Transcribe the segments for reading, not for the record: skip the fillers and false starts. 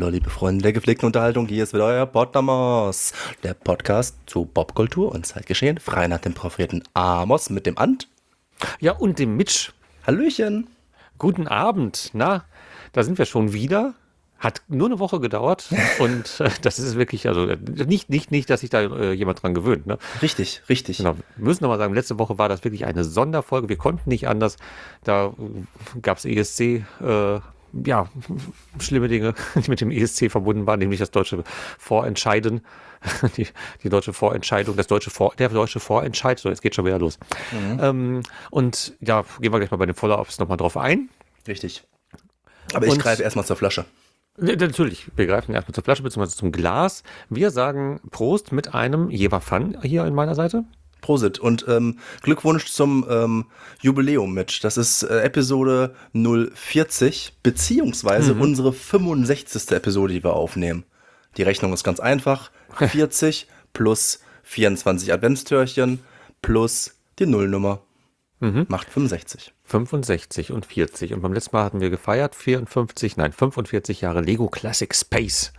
liebe Freunde der gepflegten Unterhaltung, hier ist wieder euer Podamos, der Podcast zu Popkultur und Zeitgeschehen, frei nach dem Propheten Amos mit dem Ant. Ja, und dem Mitch. Hallöchen. Guten Abend. Na, da sind wir schon wieder. Hat nur eine Woche gedauert und das ist wirklich, also nicht, dass sich da jemand dran gewöhnt. Ne? Richtig. Genau. Wir müssen nochmal sagen, letzte Woche war das wirklich eine Sonderfolge. Wir konnten nicht anders. Da gab es ESC, schlimme Dinge, die mit dem ESC verbunden waren, nämlich das deutsche Vorentscheiden. Die deutsche Vorentscheidung, der deutsche Vorentscheid. So, jetzt geht schon wieder los. Und ja, gehen wir gleich mal bei den Follow-ups nochmal drauf ein. Richtig. Aber ich greife erstmal zur Flasche. Natürlich, wir greifen erstmal zur Flasche bzw. zum Glas. Wir sagen Prost mit einem Jever-Fun hier an meiner Seite. Prosit und Glückwunsch zum Jubiläum, Mitch. Das ist Episode 040, beziehungsweise unsere 65. Episode, die wir aufnehmen. Die Rechnung ist ganz einfach. 40 plus 24 Adventstürchen plus die Nullnummer. Macht 65. 65 und 40. Und beim letzten Mal hatten wir gefeiert 45 Jahre Lego Classic Space.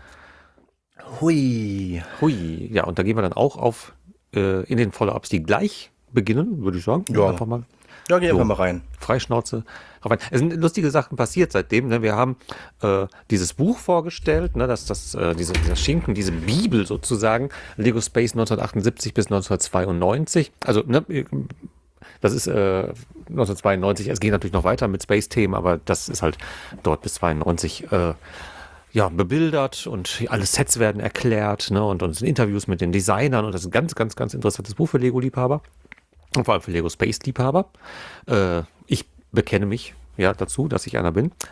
Hui. Ja, und da gehen wir dann auch auf in den Follow-ups, die gleich beginnen, würde ich sagen. Ja. Einfach mal. Ja, geh einfach mal rein. Freischnauze. Es sind lustige Sachen passiert seitdem. Ne? Wir haben dieses Buch vorgestellt, ne? Dieser Schinken, diese Bibel sozusagen, Lego Space 1978 bis 1992. Also, ne, das ist 1992. Es geht natürlich noch weiter mit Space-Themen, aber das ist halt dort bis 92 bebildert und alle Sets werden erklärt, ne? Und sind Interviews mit den Designern und das ist ein ganz, ganz, ganz interessantes Buch für Lego-Liebhaber. Und vor allem für Lego Space-Liebhaber. Ich bekenne mich dazu, dass ich einer bin.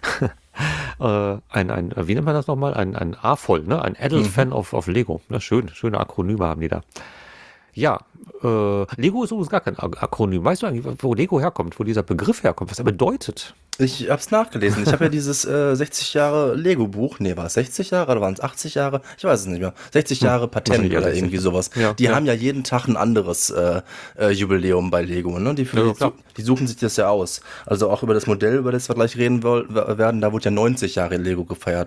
Wie nennt man das nochmal? Ein A-Voll, ne? Ein Adult Fan of Lego. Ne? Schöne Akronyme haben die da. Ja, Lego ist übrigens gar kein Akronym. Weißt du eigentlich, wo Lego herkommt, wo dieser Begriff herkommt, was er bedeutet? Ich hab's nachgelesen. Ich habe ja dieses 60 Jahre Lego-Buch. Nee, war es 60 Jahre oder waren es 80 Jahre? Ich weiß es nicht mehr. 60 Jahre Patent oder irgendwie sowas. Ja, die haben ja jeden Tag ein anderes Jubiläum bei Lego. Ne? Die suchen sich das ja aus. Also auch über das Modell, über das wir gleich reden werden, da wurde ja 90 Jahre Lego gefeiert,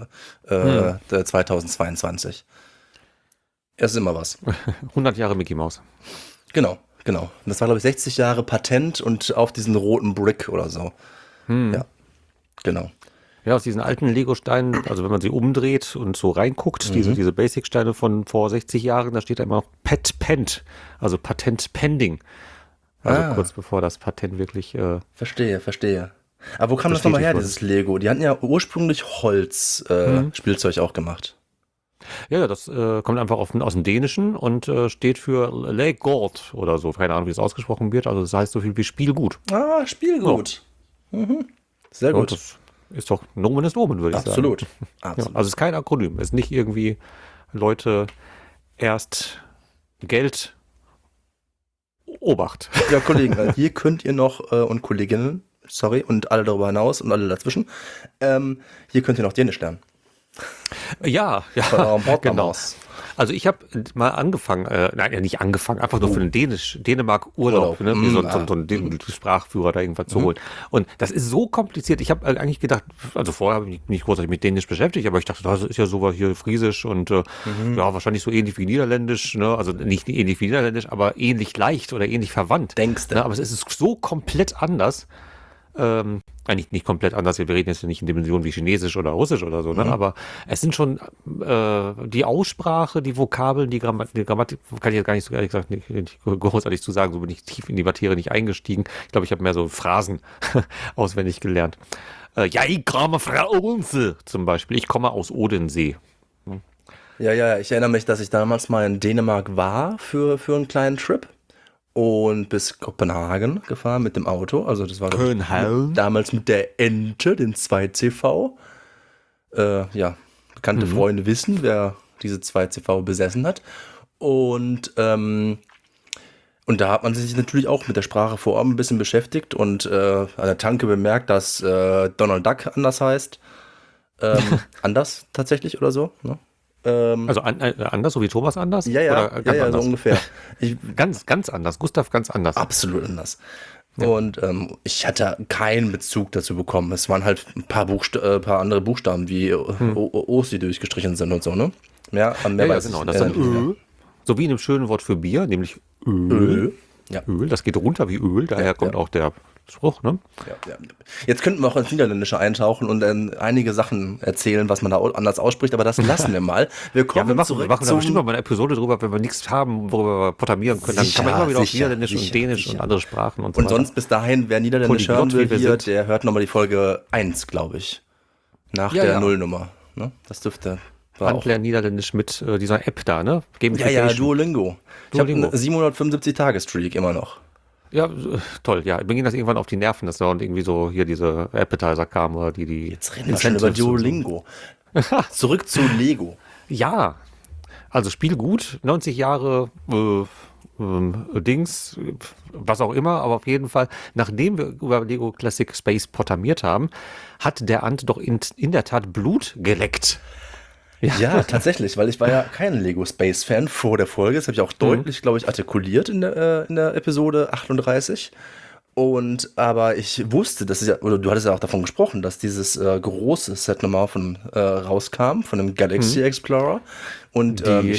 2022. Es ist immer was. 100 Jahre Mickey Mouse. Genau. Und das war, glaube ich, 60 Jahre Patent und auf diesen roten Brick oder so. Ja, genau. Ja, aus diesen alten Lego-Steinen, also wenn man sie umdreht und so reinguckt, diese Basic-Steine von vor 60 Jahren, da steht da immer noch Patent, also Patent Pending. Also kurz bevor das Patent wirklich... Verstehe. Aber wo kam das nochmal her, dieses Lego? Die hatten ja ursprünglich Holz-Spielzeug auch gemacht. Ja, das kommt einfach aus dem Dänischen und steht für Legord oder so. Keine Ahnung, wie es ausgesprochen wird. Also das heißt so viel wie Spielgut. Ah, Spielgut. Ja. Sehr gut. Ja, das ist doch Nomen ist Omen, würde ich sagen. Absolut. Ja, also es ist kein Akronym. Es ist nicht irgendwie Leute erst Geld Obacht. Ja, Kollegen, hier könnt ihr noch und Kolleginnen, sorry, und alle darüber hinaus und alle dazwischen, hier könnt ihr noch Dänisch lernen. Ja, genau. Also ich habe mal angefangen, nicht angefangen, einfach nur für den Dänemark-Urlaub, ne? So einen Sprachführer da irgendwas zu holen. Und das ist so kompliziert. Ich habe eigentlich gedacht, also vorher habe ich mich nicht großartig mit Dänisch beschäftigt, aber ich dachte, das ist ja sowas hier Friesisch und wahrscheinlich so ähnlich wie Niederländisch, ne? Also nicht ähnlich wie Niederländisch, aber ähnlich leicht oder ähnlich verwandt. Denkst du? Ne? Aber es ist so komplett anders. Eigentlich nicht komplett anders, wir reden jetzt nicht in Dimensionen wie Chinesisch oder Russisch oder so, ne? Aber es sind schon die Aussprache, die Vokabeln, die Grammatik, kann ich jetzt gar nicht so ehrlich gesagt nicht großartig zu sagen, so bin ich tief in die Materie nicht eingestiegen. Ich glaube, ich habe mehr so Phrasen auswendig gelernt. Ich komme Frau Unse zum Beispiel, ich komme aus Odensee. Ja, ich erinnere mich, dass ich damals mal in Dänemark war für einen kleinen Trip. Und bis Kopenhagen gefahren mit dem Auto. Also das war damals mit der Ente, den 2CV. Bekannte Freunde wissen, wer diese 2CV besessen hat. Und da hat man sich natürlich auch mit der Sprache vor Ort ein bisschen beschäftigt und an der Tanke bemerkt, dass Donald Duck anders heißt. Anders tatsächlich oder so, ne? Also anders, so wie Thomas anders? Ja, Oder ganz anders? So ungefähr. Ganz anders. Gustav ganz anders. Absolut anders. Und ich hatte keinen Bezug dazu bekommen. Es waren halt ein paar andere Buchstaben, wie O's, die durchgestrichen sind und so, ne? Mehr weiß genau. ich Das ist dann Ö. So wie in einem schönen Wort für Bier, nämlich Öl. Ja. Öl, das geht runter wie Öl, daher kommt auch der Spruch, ne? Ja. Jetzt könnten wir auch ins Niederländische eintauchen und einige Sachen erzählen, was man da anders ausspricht, aber das lassen wir mal. Wir kommen wir machen da bestimmt mal eine Episode drüber, wenn wir nichts haben, worüber wir programmieren können. Dann kann man immer wieder auf Niederländisch und Dänisch und andere Sprachen und so weiter. Und sonst bis dahin, wer Niederländisch hören will hier, der hört nochmal die Folge 1, glaube ich. Nach der Nullnummer. Ne? Das dürfte... Handlernen Niederländisch mit dieser App da, ne? Duolingo. Ich habe eine 775-Tage-Streak immer noch. Ja, toll, ja. Mir ging das irgendwann auf die Nerven, dass da irgendwie so hier diese Appetizer kamen oder die. Jetzt reden wir schon über Duolingo. Zurück zu Lego. Ja, also Spiel gut, 90 Jahre Dings, was auch immer, aber auf jeden Fall, nachdem wir über Lego Classic Space programmiert haben, hat der Ant doch in der Tat Blut geleckt. Ja, tatsächlich, weil ich war ja kein Lego Space Fan vor der Folge. Das habe ich auch deutlich, glaube ich, artikuliert in der Episode 38. Aber ich wusste, oder du hattest ja auch davon gesprochen, dass dieses große Set nochmal rauskam, von dem Galaxy Explorer. Und die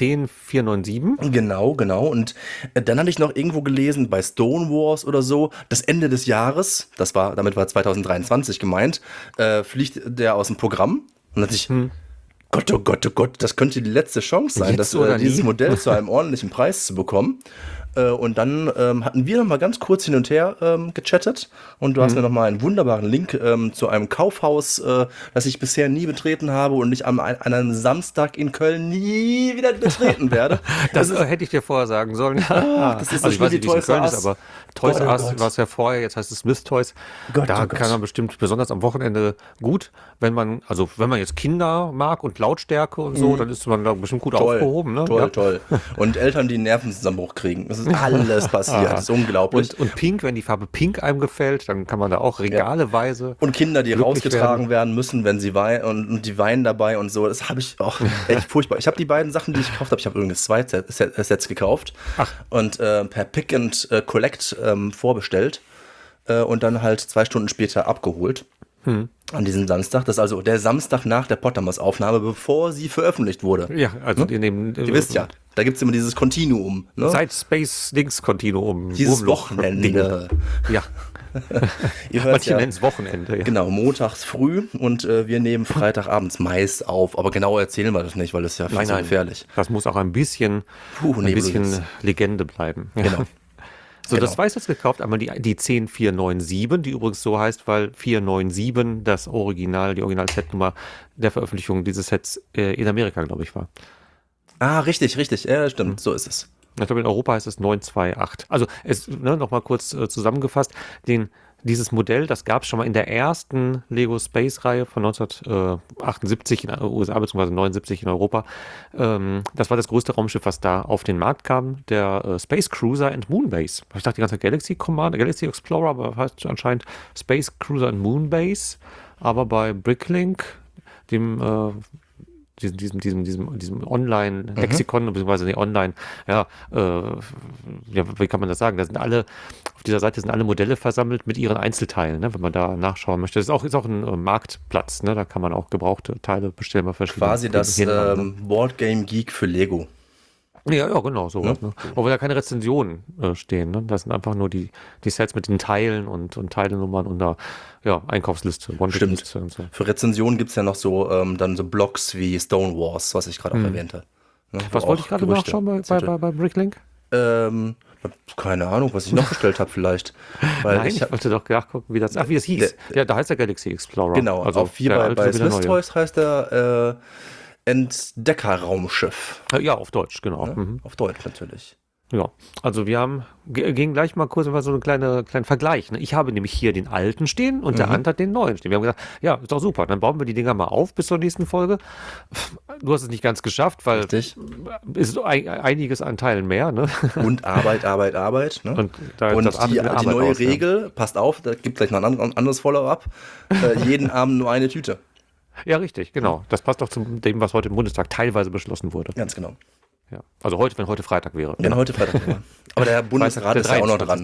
10497. Genau. Und dann hatte ich noch irgendwo gelesen, bei Stone Wars oder so, das Ende des Jahres, damit war 2023 gemeint, fliegt der aus dem Programm. Und dann dachte ich, Gott, oh Gott, oh Gott, das könnte die letzte Chance sein, dieses Modell zu einem ordentlichen Preis zu bekommen. Und dann hatten wir noch mal ganz kurz hin und her gechattet und du hast mir noch mal einen wunderbaren Link zu einem Kaufhaus, das ich bisher nie betreten habe und ich an einem Samstag in Köln nie wieder betreten werde. Das hätte ich dir vorher sagen sollen. Das ist also ich weiß nicht, wie es in Köln ist, aber Toys R Us war es ja vorher, jetzt heißt es Smith Toys. Da kann man bestimmt besonders am Wochenende gut, wenn man jetzt Kinder mag und Lautstärke und so, dann ist man da bestimmt gut aufgehoben. Ne? Toll. Und Eltern, die einen Nervenzusammenbruch kriegen. Das ist alles passiert. Das ist unglaublich. Und Pink, wenn die Farbe Pink einem gefällt, dann kann man da auch regaleweise. Und Kinder, die rausgetragen werden müssen, wenn sie weinen und die weinen dabei und so. Das habe ich auch echt furchtbar. Ich habe die beiden Sachen, die ich gekauft habe, ich habe übrigens 2 Sets gekauft und per Pick and Collect vorbestellt und dann halt 2 Stunden später abgeholt. An diesem Samstag. Das ist also der Samstag nach der Pottermos-Aufnahme, bevor sie veröffentlicht wurde. Ja, also ihr wisst ja, da gibt es immer dieses Kontinuum. Ne? Zeit-Space-Dings-Kontinuum. Dieses Wochenende. Ja. Manche nennen es Wochenende. Ja. Genau, montags früh und wir nehmen Freitagabends meist auf. Aber genau erzählen wir das nicht, weil das ist ja viel zu gefährlich. Das muss auch ein bisschen Legende bleiben. Genau. So, das war jetzt gekauft, einmal die 10497, die übrigens so heißt, weil 497 die Original-Setnummer der Veröffentlichung dieses Sets in Amerika, glaube ich, war. Ah, richtig. Ja, stimmt, so ist es. Ich glaube, in Europa heißt es 928. Also, nochmal kurz zusammengefasst, dieses Modell, das gab es schon mal in der ersten Lego Space-Reihe von 1978 in den USA, beziehungsweise 79 in Europa. Das war das größte Raumschiff, was da auf den Markt kam, der Space Cruiser and Moonbase. Ich dachte die ganze Zeit Galaxy Explorer, aber heißt anscheinend Space Cruiser and Moonbase. Aber bei Bricklink, diesem Online-Lexikon, beziehungsweise Online, wie kann man das sagen? Auf dieser Seite sind alle Modelle versammelt mit ihren Einzelteilen, ne, wenn man da nachschauen möchte. Das ist auch ein Marktplatz, ne, da kann man auch gebrauchte Teile bestellen bei verschiedenen. Quasi das Board Game Geek für Lego. Ja, genau, so. Ne? Obwohl da keine Rezensionen stehen. Ne? Das sind einfach nur die Sets mit den Teilen und Teilenummern und da Einkaufsliste. Stimmt. Und so. Für Rezensionen gibt es ja noch so dann so Blogs wie Stone Wars, was ich gerade auch erwähnte. Ne? Was wollte ich gerade nachschauen bei Bricklink? Keine Ahnung, was ich noch bestellt habe vielleicht. Weil ich wollte doch nachgucken, wie das hieß. Da heißt der Galaxy Explorer. Genau, also bei Smith Toys heißt der Entdecker-Raumschiff. Ja, auf Deutsch, genau. Ja, auf Deutsch natürlich. Ja, also wir gehen gleich mal kurz über so einen kleinen Vergleich. Ne? Ich habe nämlich hier den alten stehen und der Ant hat den neuen stehen. Wir haben gesagt, ja, ist doch super, dann bauen wir die Dinger mal auf bis zur nächsten Folge. Du hast es nicht ganz geschafft, weil ist einiges an Teilen mehr. Ne? Und Arbeit. Ne? Und die neue Regel, passt auf, da gibt es gleich noch ein anderes Follow-up, jeden Abend nur eine Tüte. Ja, richtig, genau. Das passt auch zu dem, was heute im Bundestag teilweise beschlossen wurde. Ganz genau. Ja. Also wenn heute Freitag wäre. Wenn heute Freitag wäre. Aber der Bundesrat ist ja auch noch dran.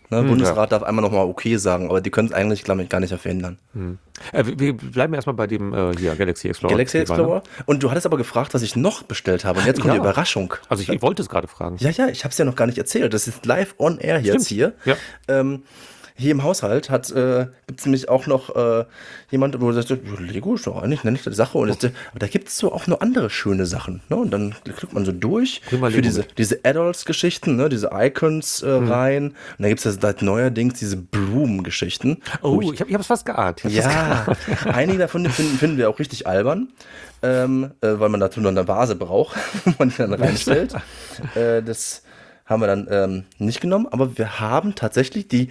Ne? Bundesrat darf einmal nochmal okay sagen, aber die können es eigentlich, glaube ich, gar nicht verhindern. Wir bleiben erstmal bei dem hier Galaxy Explorer. Galaxy Explorer. Und du hattest aber gefragt, was ich noch bestellt habe. Und jetzt kommt die Überraschung. Also ich wollte es gerade fragen. Ja, ich habe es ja noch gar nicht erzählt. Das ist live on air jetzt hier. Ja. Hier im Haushalt gibt es nämlich auch noch jemand, wo sagt, Lego ist doch eigentlich eine nette Sache. Und aber da gibt es so auch noch andere schöne Sachen. Ne? Und dann klickt man so durch für diese Adults-Geschichten, ne? Diese Icons rein. Und dann gibt es ja seit neuerdings diese Blumen-Geschichten. Oh, ich hab es fast geahnt. Einige davon finden wir auch richtig albern. Weil man dazu noch eine Vase braucht, wo man die dann reinstellt. Das haben wir dann nicht genommen, aber wir haben tatsächlich die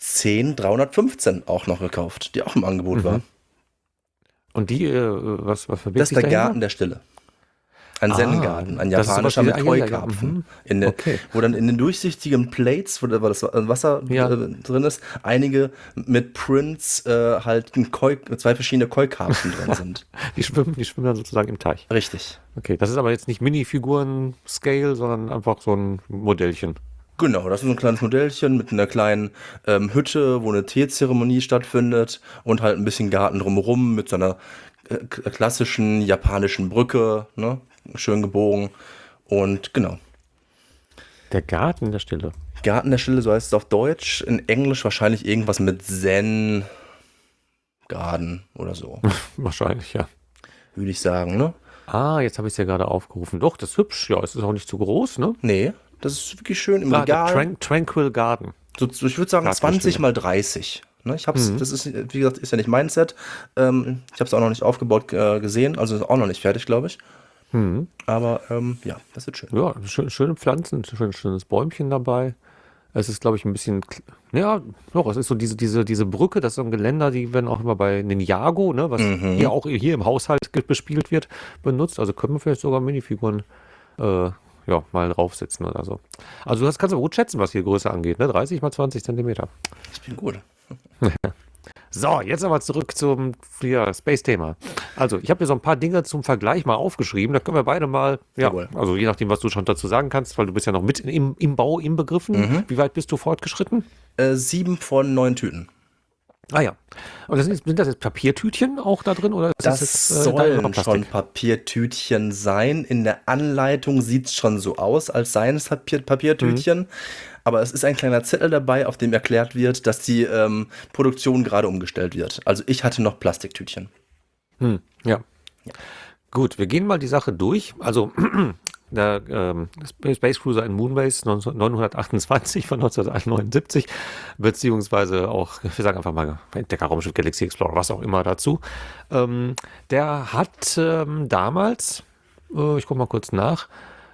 10315 auch noch gekauft, die auch im Angebot war. Und die, was verbirgt das ist der Garten der Stille. Ein Zen-Garten, ein japanischer mit Koi-Karpfen. Wo dann in den durchsichtigen Plates, wo das Wasser drin ist, einige mit Prints halt zwei verschiedene Koi-Karpfen drin sind. Die schwimmen dann sozusagen im Teich. Richtig. Okay, das ist aber jetzt nicht Minifiguren-Scale, sondern einfach so ein Modellchen. Genau, das ist so ein kleines Modellchen mit einer kleinen Hütte, wo eine Teezeremonie stattfindet und halt ein bisschen Garten drumherum mit so einer klassischen japanischen Brücke, ne? Schön gebogen und genau. Der Garten der Stille. Garten der Stille, so heißt es auf Deutsch. In Englisch wahrscheinlich irgendwas mit Zen Garden oder so. Wahrscheinlich, ja. Würde ich sagen, ne? Jetzt habe ich es ja gerade aufgerufen. Doch, das ist hübsch. Ja, es ist auch nicht zu groß, ne? Nee, das ist wirklich schön im Regal. Tranquil Garden. So, ich würde sagen 20 mal 30. Ne, das ist, wie gesagt, ist ja nicht mein Set. Ich habe es auch noch nicht aufgebaut gesehen, also ist auch noch nicht fertig, glaube ich. Aber das wird schön. Ja, schöne Pflanzen, schönes Bäumchen dabei. Es ist, glaube ich, ein bisschen, ja, doch, es ist so diese Brücke, das ist so ein Geländer, die werden auch immer bei Ninjago, ne, was hier im Haushalt bespielt wird, benutzt. Also können wir vielleicht sogar Minifiguren mal draufsetzen oder so. Also das kannst du gut schätzen, was hier Größe angeht, ne? 30 mal 20 Zentimeter. Ich bin gut. So, jetzt aber zurück zum Space-Thema. Also, ich habe mir so ein paar Dinge zum Vergleich mal aufgeschrieben. Da können wir beide mal, also je nachdem, was du schon dazu sagen kannst, weil du bist ja noch mit im Bau inbegriffen. Wie weit bist du fortgeschritten? 7 von 9 Tüten. Ah ja. Und sind das jetzt Papiertütchen auch da drin? Oder ist das jetzt, sollen schon Papiertütchen sein. In der Anleitung sieht es schon so aus, als seien es Papiertütchen. Aber es ist ein kleiner Zettel dabei, auf dem erklärt wird, dass die Produktion gerade umgestellt wird. Also ich hatte noch Plastiktütchen. Ja. Gut, wir gehen mal die Sache durch. Also der Space Cruiser in Moonbase 928 von 1979, beziehungsweise auch, wir sagen einfach mal Entdeckerraumschiff, Galaxy Explorer, was auch immer dazu. Der hat damals, ich gucke mal kurz nach,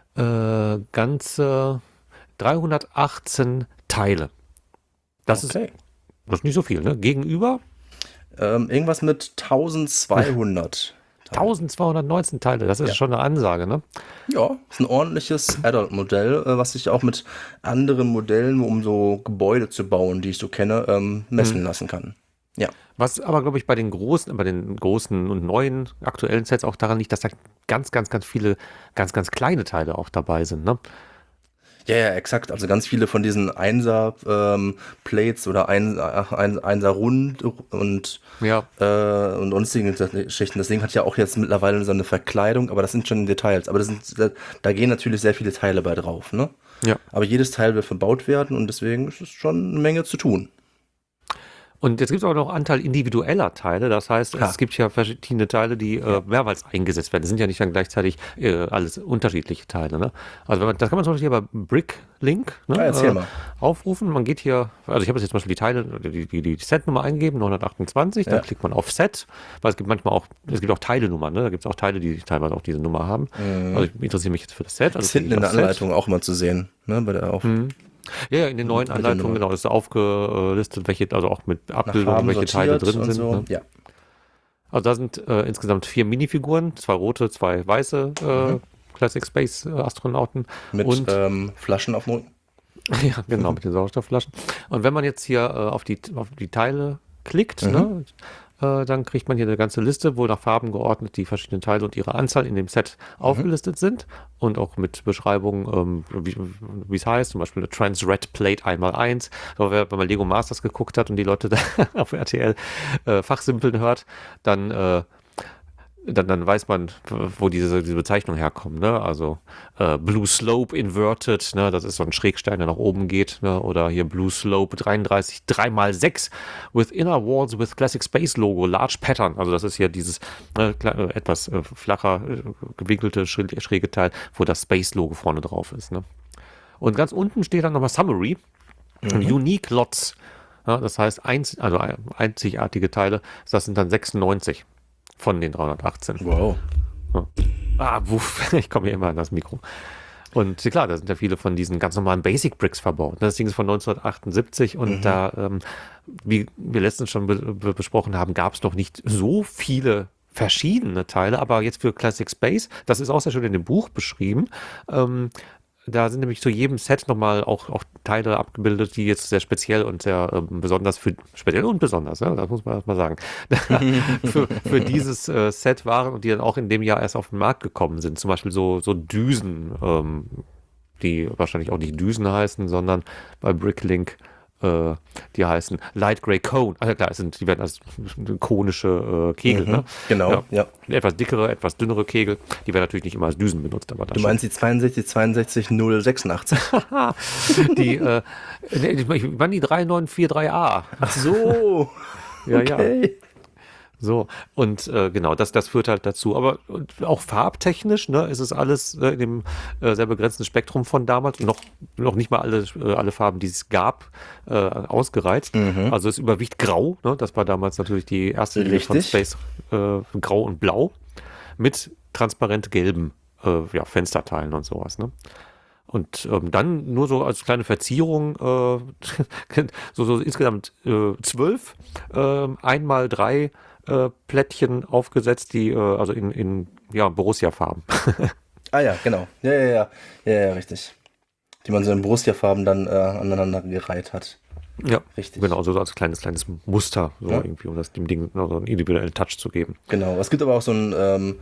ganze 318 Teile. Das ist nicht so viel, ne? Gegenüber? Irgendwas mit 1200. 1219 Teile, das ist schon eine Ansage, ne? Ja, ist ein ordentliches Adult-Modell, was sich auch mit anderen Modellen, um so Gebäude zu bauen, die ich so kenne, messen lassen kann. Ja. Was aber, glaube ich, bei den großen und neuen aktuellen Sets auch daran liegt, dass da ganz, ganz, ganz viele, ganz, ganz kleine Teile auch dabei sind, ne? Ja, exakt. Also ganz viele von diesen Einser-Plates oder Einser-Rund und sonstigen Geschichten. Das Ding hat ja auch jetzt mittlerweile so eine Verkleidung, aber das sind schon Details. Aber da gehen natürlich sehr viele Teile bei drauf, ne? Ja. Aber jedes Teil wird verbaut werden und deswegen ist es schon eine Menge zu tun. Und jetzt gibt es aber noch einen Anteil individueller Teile, das heißt, es gibt ja verschiedene Teile, die mehrmals eingesetzt werden. Das sind ja nicht dann gleichzeitig alles unterschiedliche Teile. Ne? Also das kann man zum Beispiel hier bei Bricklink aufrufen. Man geht hier, also ich habe jetzt zum Beispiel die Teile, die Setnummer eingegeben, 928, dann klickt man auf Set, weil es gibt auch Teilenummern, ne? Da gibt es auch Teile, die teilweise auch diese Nummer haben. Also ich interessiere mich jetzt für das Set. Also das ist hinten in der Anleitung auch immer zu sehen, ne? Bei der Ja, in den neuen Anleitungen, genau, ist aufgelistet, also auch mit Abbildungen, welche Teile drin sind. So. Ne? Ja. Also da sind insgesamt 4 Minifiguren, 2 rote, 2 weiße Classic Space Astronauten. Mit Flaschen auf dem Rücken. Ja, genau, mit den Sauerstoffflaschen. Und wenn man jetzt hier auf die Teile klickt, ne, Dann kriegt man hier eine ganze Liste, wo nach Farben geordnet die verschiedenen Teile und ihre Anzahl in dem Set aufgelistet sind und auch mit Beschreibung, wie es heißt, zum Beispiel eine Trans-Red Plate 1x1. Aber wenn man Lego Masters geguckt hat und die Leute da auf RTL Fachsimpeln hört, dann weiß man, wo diese Bezeichnung herkommt. Ne? Also Blue Slope Inverted, ne? Das ist so ein Schrägstein, der nach oben geht. Ne? Oder hier Blue Slope 33 3x6 with inner walls with Classic Space Logo, large pattern. Also das ist hier dieses etwas flacher, gewinkelte, schräge Teil, wo das Space Logo vorne drauf ist. Ne? Und ganz unten steht dann nochmal Summary, Unique Lots. Ja, das heißt, einzigartige Teile, das sind dann 96. Von den 318. Wow. Wuff, ich komme hier immer an das Mikro. Und klar, da sind ja viele von diesen ganz normalen Basic Bricks verbaut. Das Ding ist von 1978 und da, wie wir letztens schon besprochen haben, gab es noch nicht so viele verschiedene Teile, aber jetzt für Classic Space, das ist auch sehr schön in dem Buch beschrieben, da sind nämlich zu jedem Set nochmal auch Teile abgebildet, die jetzt sehr speziell und sehr besonders ja, das muss man erst mal sagen, für dieses Set waren und die dann auch in dem Jahr erst auf den Markt gekommen sind. Zum Beispiel so Düsen, die wahrscheinlich auch nicht Düsen heißen, sondern bei Bricklink die heißen Light Grey Cone. Also klar, die werden als konische Kegel. Ne? Genau, ja. Etwas dickere, etwas dünnere Kegel. Die werden natürlich nicht immer als Düsen benutzt. Aber Du meinst die 62 086? Die, waren die 3943A. Ach so. Ja, okay. ja. So, und genau, das führt halt dazu. Aber auch farbtechnisch, ne, ist es alles in dem sehr begrenzten Spektrum von damals. Noch nicht mal alle Farben, die es gab, ausgereizt. Also es überwiegt Grau, ne, das war damals natürlich die erste Linie von Space, Grau und Blau, mit transparent gelben Fensterteilen und sowas, ne. Und dann nur so als kleine Verzierung so insgesamt 12 1x3 Plättchen aufgesetzt, die also in Borussia-Farben. Ah ja, genau. Ja, richtig. Die man so in Borussia-Farben dann aneinander gereiht hat. Ja, richtig. Genau, so als kleines Muster, so irgendwie, um das dem Ding so einen individuellen Touch zu geben. Genau, es gibt aber auch so ein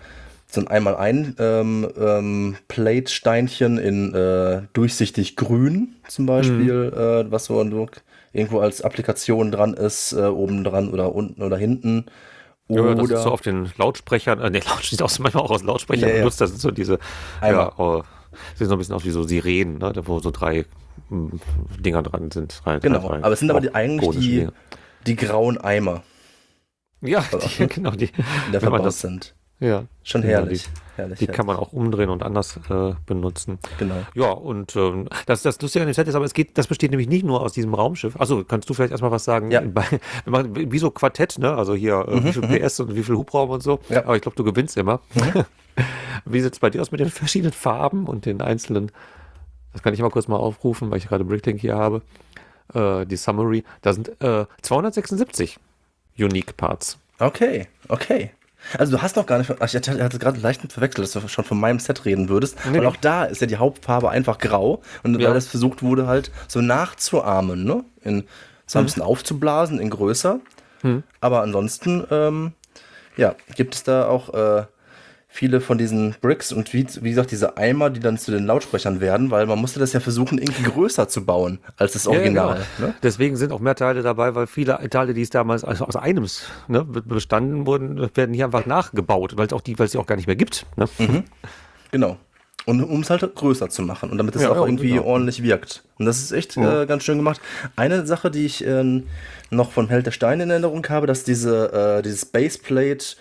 1x1 Plate-Steinchen in durchsichtig grün zum Beispiel, was so irgendwo als Applikation dran ist, oben dran oder unten oder hinten. Oder das ist so auf den Lautsprechern, sieht auch manchmal auch aus Lautsprechern benutzt, das sind so diese, sieht so ein bisschen aus wie so Sirenen, ne, wo so 3 Dinger dran sind. Genau, aber es sind aber eigentlich die grauen Eimer. Ja, genau, die da verbaut sind. Ja. Schon herrlich. Die kann man auch umdrehen und anders benutzen. Genau. Ja, und das Lustige an dem Set ist, aber das besteht nämlich nicht nur aus diesem Raumschiff. Also kannst du vielleicht erstmal was sagen? Ja. Wie so Quartett, ne? Also hier, wie viel PS und wie viel Hubraum und so. Ja. Aber ich glaube, du gewinnst immer. Wie sieht es bei dir aus mit den verschiedenen Farben und den einzelnen? Das kann ich mal kurz aufrufen, weil ich gerade Bricklink hier habe. Die Summary. Da sind 276 Unique Parts. Okay. Also du hast noch gar nicht, ich hatte gerade leicht verwechselt, dass du schon von meinem Set reden würdest, weil auch da ist ja die Hauptfarbe einfach grau und weil das versucht wurde halt so nachzuahmen, ne? So ein bisschen aufzublasen in größer, aber ansonsten, gibt es da auch viele von diesen Bricks und wie gesagt diese Eimer, die dann zu den Lautsprechern werden, weil man musste das ja versuchen irgendwie größer zu bauen als das Original. Ja, genau. Ne? Deswegen sind auch mehr Teile dabei, weil viele Teile, die es damals aus einem bestanden wurden, werden hier einfach nachgebaut, weil es sie auch gar nicht mehr gibt. Ne? Genau. Und um es halt größer zu machen und damit es auch irgendwie ordentlich wirkt. Und das ist echt ganz schön gemacht. Eine Sache, die ich noch von Held der Steine in Erinnerung habe, dass dieses Baseplate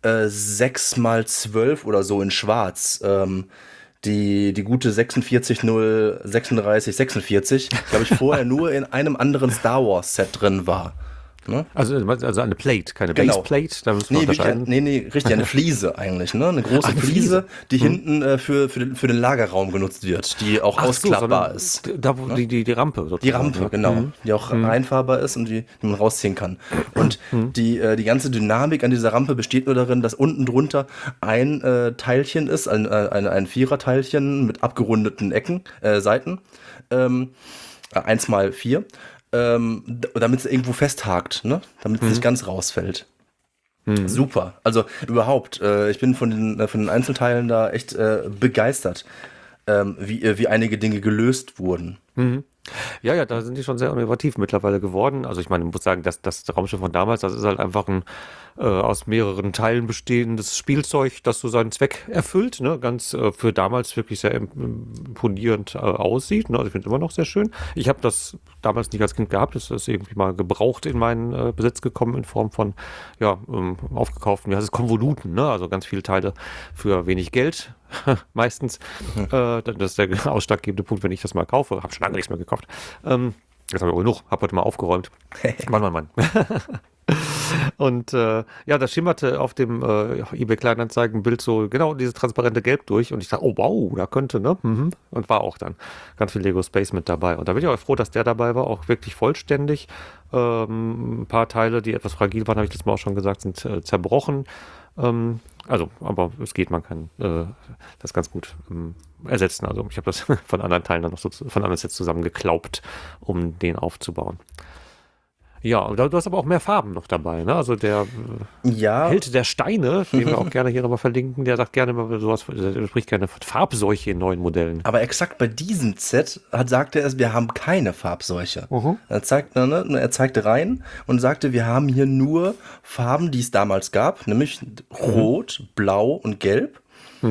6x12 oder so in schwarz, die gute 4603646, glaube ich, vorher nur in einem anderen Star Wars Set drin war. Ne? Also eine Plate, keine Baseplate, da müssen wir unterscheiden. Richtig, eine Fliese eigentlich, ne? Eine große Fliese, die hinten für den Lagerraum genutzt wird, die auch ausklappbar ist. Da wo die Rampe sozusagen. Die Rampe, genau, die auch reinfahrbar ist und die man rausziehen kann. Und die ganze Dynamik an dieser Rampe besteht nur darin, dass unten drunter ein Teilchen ist, ein Viererteilchen mit abgerundeten Seiten, 1x4, damit es irgendwo festhakt, ne? Damit es nicht ganz rausfällt. Super. Also überhaupt, ich bin von den Einzelteilen da echt begeistert, wie einige Dinge gelöst wurden. Ja, da sind die schon sehr innovativ mittlerweile geworden. Also ich meine, ich muss sagen, das Raumschiff von damals, das ist halt einfach ein aus mehreren Teilen bestehendes Spielzeug, das so seinen Zweck erfüllt, ne? Ganz für damals wirklich sehr imponierend aussieht. Ne? Also ich finde es immer noch sehr schön. Ich habe das damals nicht als Kind gehabt, es ist irgendwie mal gebraucht in meinen Besitz gekommen in Form von aufgekauften, wie heißt es, Konvoluten, ne? Also ganz viele Teile für wenig Geld. Meistens. Das ist der ausschlaggebende Punkt, wenn ich das mal kaufe. Habe schon lange nichts mehr gekauft. Jetzt habe ich auch genug. Habe heute mal aufgeräumt. Mann. Und da schimmerte auf dem eBay Kleinanzeigen-Bild so genau dieses transparente Gelb durch. Und ich dachte, oh wow, da könnte, ne? Und war auch dann ganz viel Lego Space mit dabei. Und da bin ich auch froh, dass der dabei war, auch wirklich vollständig. Ein paar Teile, die etwas fragil waren, habe ich das mal auch schon gesagt, sind zerbrochen. Aber es geht, man kann das ganz gut ersetzen. Also ich habe das von anderen Teilen dann noch so von anderen Sets zusammengeklaubt, um den aufzubauen. Ja, du hast aber auch mehr Farben noch dabei, ne? Also der Held der Steine, den wir auch gerne hier nochmal verlinken, der sagt gerne mal sowas, der spricht gerne von Farbseuche in neuen Modellen. Aber exakt bei diesem Set sagte er, wir haben keine Farbseuche. Er zeigte rein und sagte, wir haben hier nur Farben, die es damals gab, nämlich Rot, Blau und Gelb.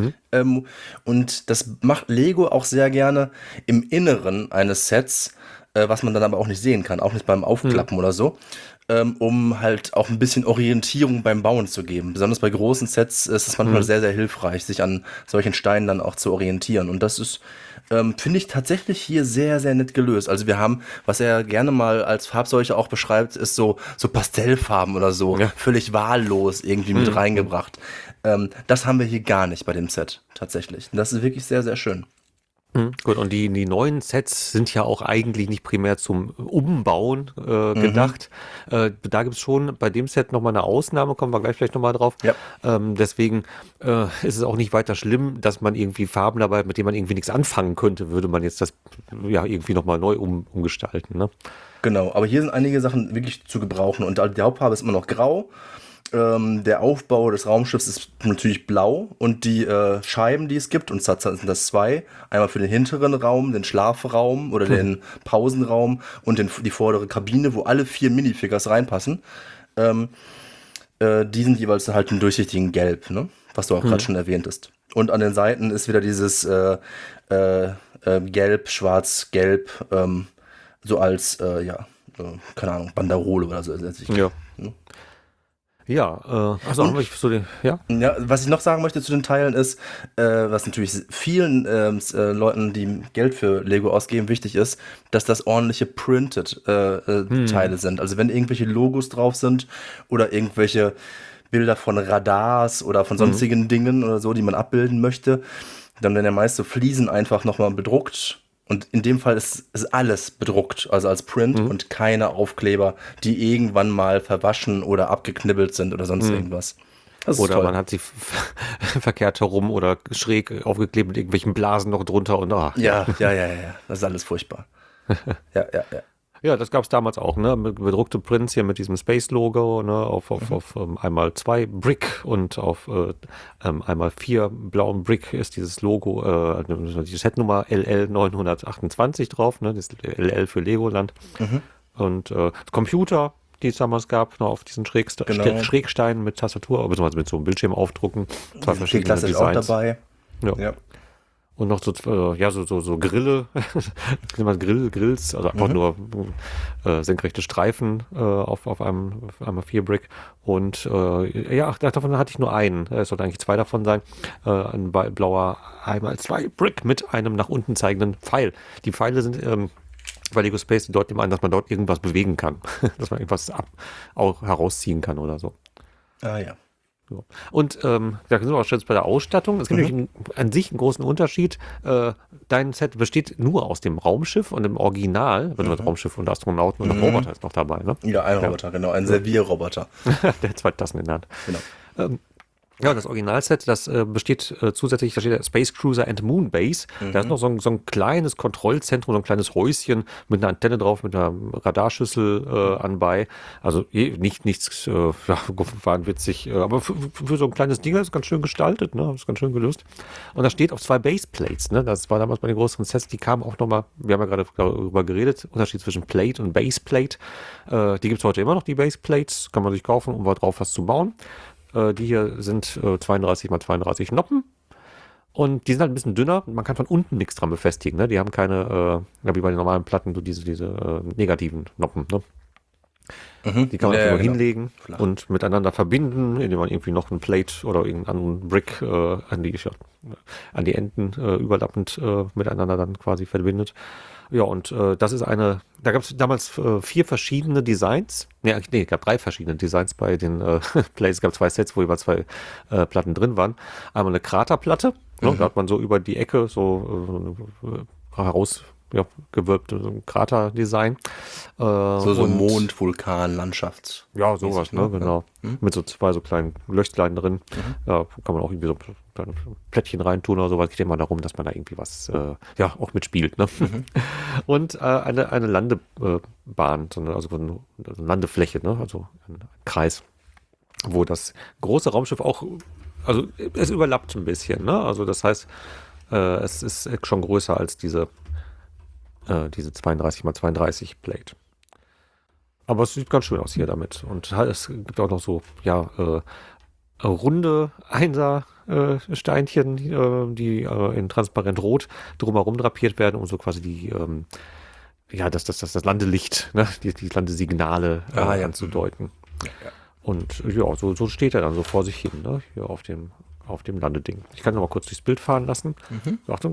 Und das macht Lego auch sehr gerne im Inneren eines Sets, was man dann aber auch nicht sehen kann, auch nicht beim Aufklappen oder so, um halt auch ein bisschen Orientierung beim Bauen zu geben. Besonders bei großen Sets ist es manchmal sehr, sehr hilfreich, sich an solchen Steinen dann auch zu orientieren. Und das ist, finde ich, tatsächlich hier sehr, sehr nett gelöst. Also wir haben, was er gerne mal als Farbseuche auch beschreibt, ist so Pastellfarben oder so, völlig wahllos irgendwie mit reingebracht. Das haben wir hier gar nicht bei dem Set, tatsächlich. Und das ist wirklich sehr, sehr schön. Gut, und die neuen Sets sind ja auch eigentlich nicht primär zum Umbauen gedacht. Da gibt es schon bei dem Set nochmal eine Ausnahme, kommen wir gleich vielleicht nochmal drauf. Ja. Deswegen ist es auch nicht weiter schlimm, dass man irgendwie Farben dabei hat, mit denen man irgendwie nichts anfangen könnte, würde man jetzt das irgendwie nochmal neu umgestalten. Ne? Genau, aber hier sind einige Sachen wirklich zu gebrauchen und die Hauptfarbe ist immer noch grau. Der Aufbau des Raumschiffs ist natürlich blau und die Scheiben, die es gibt, und zwar sind das zwei, einmal für den hinteren Raum, den Schlafraum oder den Pausenraum und die vordere Kabine, wo alle 4 Minifigures reinpassen, die sind jeweils halt im durchsichtigen Gelb, ne? Was du auch gerade schon erwähntest. Und an den Seiten ist wieder dieses Gelb, Schwarz, Gelb, so als, keine Ahnung, Banderole oder so. Ja. Ja, haben wir so den, ja? Ja, was ich noch sagen möchte zu den Teilen ist, was natürlich vielen Leuten, die Geld für Lego ausgeben, wichtig ist, dass das ordentliche Printed Teile sind. Also wenn irgendwelche Logos drauf sind oder irgendwelche Bilder von Radars oder von sonstigen Dingen oder so, die man abbilden möchte, dann werden ja meist so Fliesen einfach nochmal bedruckt. Und in dem Fall ist alles bedruckt, also als Print und keine Aufkleber, die irgendwann mal verwaschen oder abgeknibbelt sind oder sonst irgendwas. Oder man hat sie verkehrt herum oder schräg aufgeklebt mit irgendwelchen Blasen noch drunter und Ja. Das ist alles furchtbar. Ja. Ja, das gab es damals auch, ne? Bedruckte Prints hier mit diesem Space-Logo, ne? Auf einmal 2 Brick und auf einmal 4 blauen Brick ist dieses Logo, die Setnummer LL928 drauf, ne? Das LL für Legoland. Und Computer, die es damals gab, noch auf diesen Schrägsteinen mit Tastatur, beziehungsweise mit so einem Bildschirm aufdrucken. 2 verschiedene Designs. Auch dabei. Ja. Und noch so Grille, Grills, also einfach nur senkrechte Streifen auf einem 4-Brick. Und davon hatte ich nur einen. Es sollte eigentlich 2 davon sein. Ein blauer 1x2 Brick mit einem nach unten zeigenden Pfeil. Die Pfeile sind bei Lego Space, die deuten an, dass man dort irgendwas bewegen kann. Dass man irgendwas auch herausziehen kann oder so. Ah ja. Und da sind wir auch schon bei der Ausstattung. Es gibt nämlich an sich einen großen Unterschied. Dein Set besteht nur aus dem Raumschiff und im Original, wenn das Raumschiff und Astronauten und ein Roboter ist noch dabei, ne? Ja, ein Roboter, genau, ein Servierroboter. Der hat 2 Tassen in der Hand. Genau. Ja, das Originalset, das besteht zusätzlich, da steht der Space Cruiser and Moon Base. Da ist noch so ein kleines Kontrollzentrum, so ein kleines Häuschen mit einer Antenne drauf, mit einer Radarschüssel anbei. Also nichts wahnwitzig, aber für so ein kleines Ding, das ist ganz schön gestaltet, ne? Das ist ganz schön gelöst. Und da steht auf 2 Baseplates, ne? Das war damals bei den größeren Sets, die kamen auch nochmal, wir haben ja gerade darüber geredet, Unterschied zwischen Plate und Baseplate. Die gibt es heute immer noch, die Baseplates, kann man sich kaufen, um drauf was zu bauen. Die hier sind 32 x 32 Noppen und die sind halt ein bisschen dünner. Man kann von unten nichts dran befestigen. Ne? Die haben keine, wie bei den normalen Platten, so diese negativen Noppen. Ne? Die kann man einfach nur hinlegen und miteinander verbinden, indem man irgendwie noch ein Plate oder irgendeinen anderen Brick an die Enden überlappend miteinander dann quasi verbindet. Ja, und das ist da gab es damals 4 verschiedene Designs. Nee, gab 3 verschiedene Designs bei den Plates. Es gab 2 Sets, wo über 2 Platten drin waren. Einmal eine Kraterplatte, ne, da hat man so über die Ecke so gewölbt, so ein Kraterdesign. So Mond, Vulkan, Landschafts. Ja, sowas, ne, genau. Mit so 2 so kleinen Löchlein drin. Ja, kann man auch irgendwie so kleine Plättchen reintun oder sowas. Geht immer darum, dass man da irgendwie was, auch mitspielt, ne. Und eine Landebahn, also eine Landefläche, ne, also ein Kreis, wo das große Raumschiff auch, also es überlappt ein bisschen, ne, also das heißt, es ist schon größer als diese 32 x 32 Plate. Aber es sieht ganz schön aus hier damit. Und es gibt auch noch so, runde Einser-Steinchen, die in transparent rot drumherum drapiert werden, um so quasi das Landelicht, ne, die Landesignale anzudeuten. Ja. Und ja, so steht er dann so vor sich hin, ne, hier auf dem Landeding. Ich kann noch mal kurz durchs Bild fahren lassen. Achtung.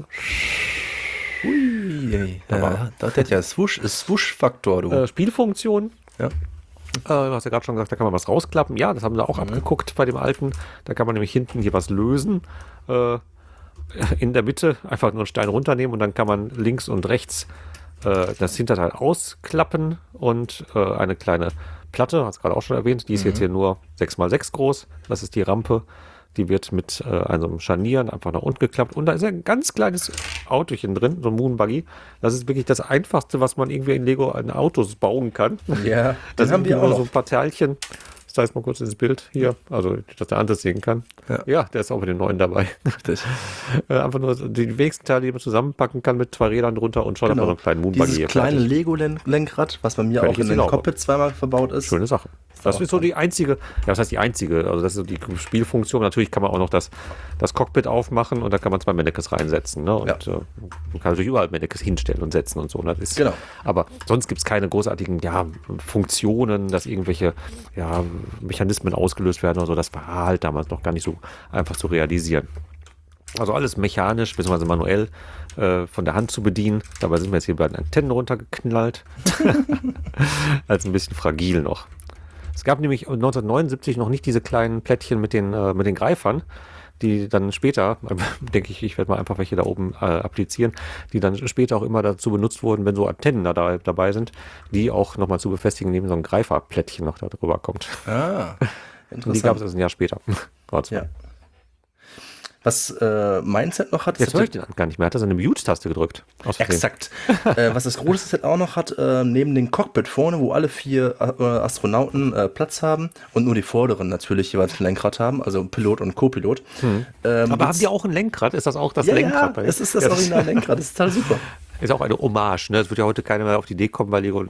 Ui, das hat ja Swoosh-Faktor, du. Spielfunktion. Ja. Du hast ja gerade schon gesagt, da kann man was rausklappen. Ja, das haben sie auch abgeguckt bei dem alten. Da kann man nämlich hinten hier was lösen. In der Mitte einfach nur einen Stein runternehmen und dann kann man links und rechts das Hinterteil ausklappen und eine kleine Platte, hast du gerade auch schon erwähnt, die ist jetzt hier nur 6x6 groß. Das ist die Rampe. Die wird mit einem Scharnieren einfach nach unten geklappt. Und da ist ein ganz kleines Autochen drin, so ein Moonbuggy. Das ist wirklich das Einfachste, was man irgendwie in Lego an Autos bauen kann. Ja, das haben wir auch noch. So ein paar Teilchen. Ich zeige mal kurz ins Bild hier, also dass der andere sehen kann. Ja, der ist auch mit den neuen dabei. Richtig. Einfach nur die wenigsten Teile, die man zusammenpacken kann mit 2 Rädern drunter und schon einfach so einen kleinen Moonbuggy. Dieses kleine Lego-Lenkrad, was bei mir auch in den Cockpit zweimal verbaut ist. Schöne Sache. Das ist so die einzige, was heißt die einzige, also das ist so die Spielfunktion. Natürlich kann man auch noch das Cockpit aufmachen und da kann man 2 Mannequins reinsetzen. Ne? Und man kann natürlich überall Mannequins hinstellen und setzen und so. Ne? Das ist, aber sonst gibt es keine großartigen Funktionen, dass irgendwelche Mechanismen ausgelöst werden oder so. Das war halt damals noch gar nicht so einfach zu realisieren. Also alles mechanisch bzw. manuell von der Hand zu bedienen. Dabei sind wir jetzt hier bei den Antennen runtergeknallt. Als ein bisschen fragil noch. Es gab nämlich 1979 noch nicht diese kleinen Plättchen mit den Greifern, die dann später, denke ich werde mal einfach welche da oben applizieren, die dann später auch immer dazu benutzt wurden, wenn so Antennen dabei sind, die auch nochmal zu befestigen, neben so ein Greiferplättchen noch da drüber kommt. Ah, interessant. Und die gab es erst ein Jahr später. Ja. Was mein Set noch hat... Jetzt höre ich den gar nicht mehr. Hat er seine Mute-Taste gedrückt? Exakt. Was das große Set auch noch hat, neben dem Cockpit vorne, wo alle 4 Astronauten Platz haben und nur die vorderen natürlich jeweils ein Lenkrad haben, also Pilot und Co-Pilot. Aber haben die auch ein Lenkrad? Ist das auch das Lenkrad? Ja, es ist das Original-Lenkrad. Das ist total super. Ist auch eine Hommage, ne? Es wird ja heute keiner mehr auf die Idee kommen, weil Lego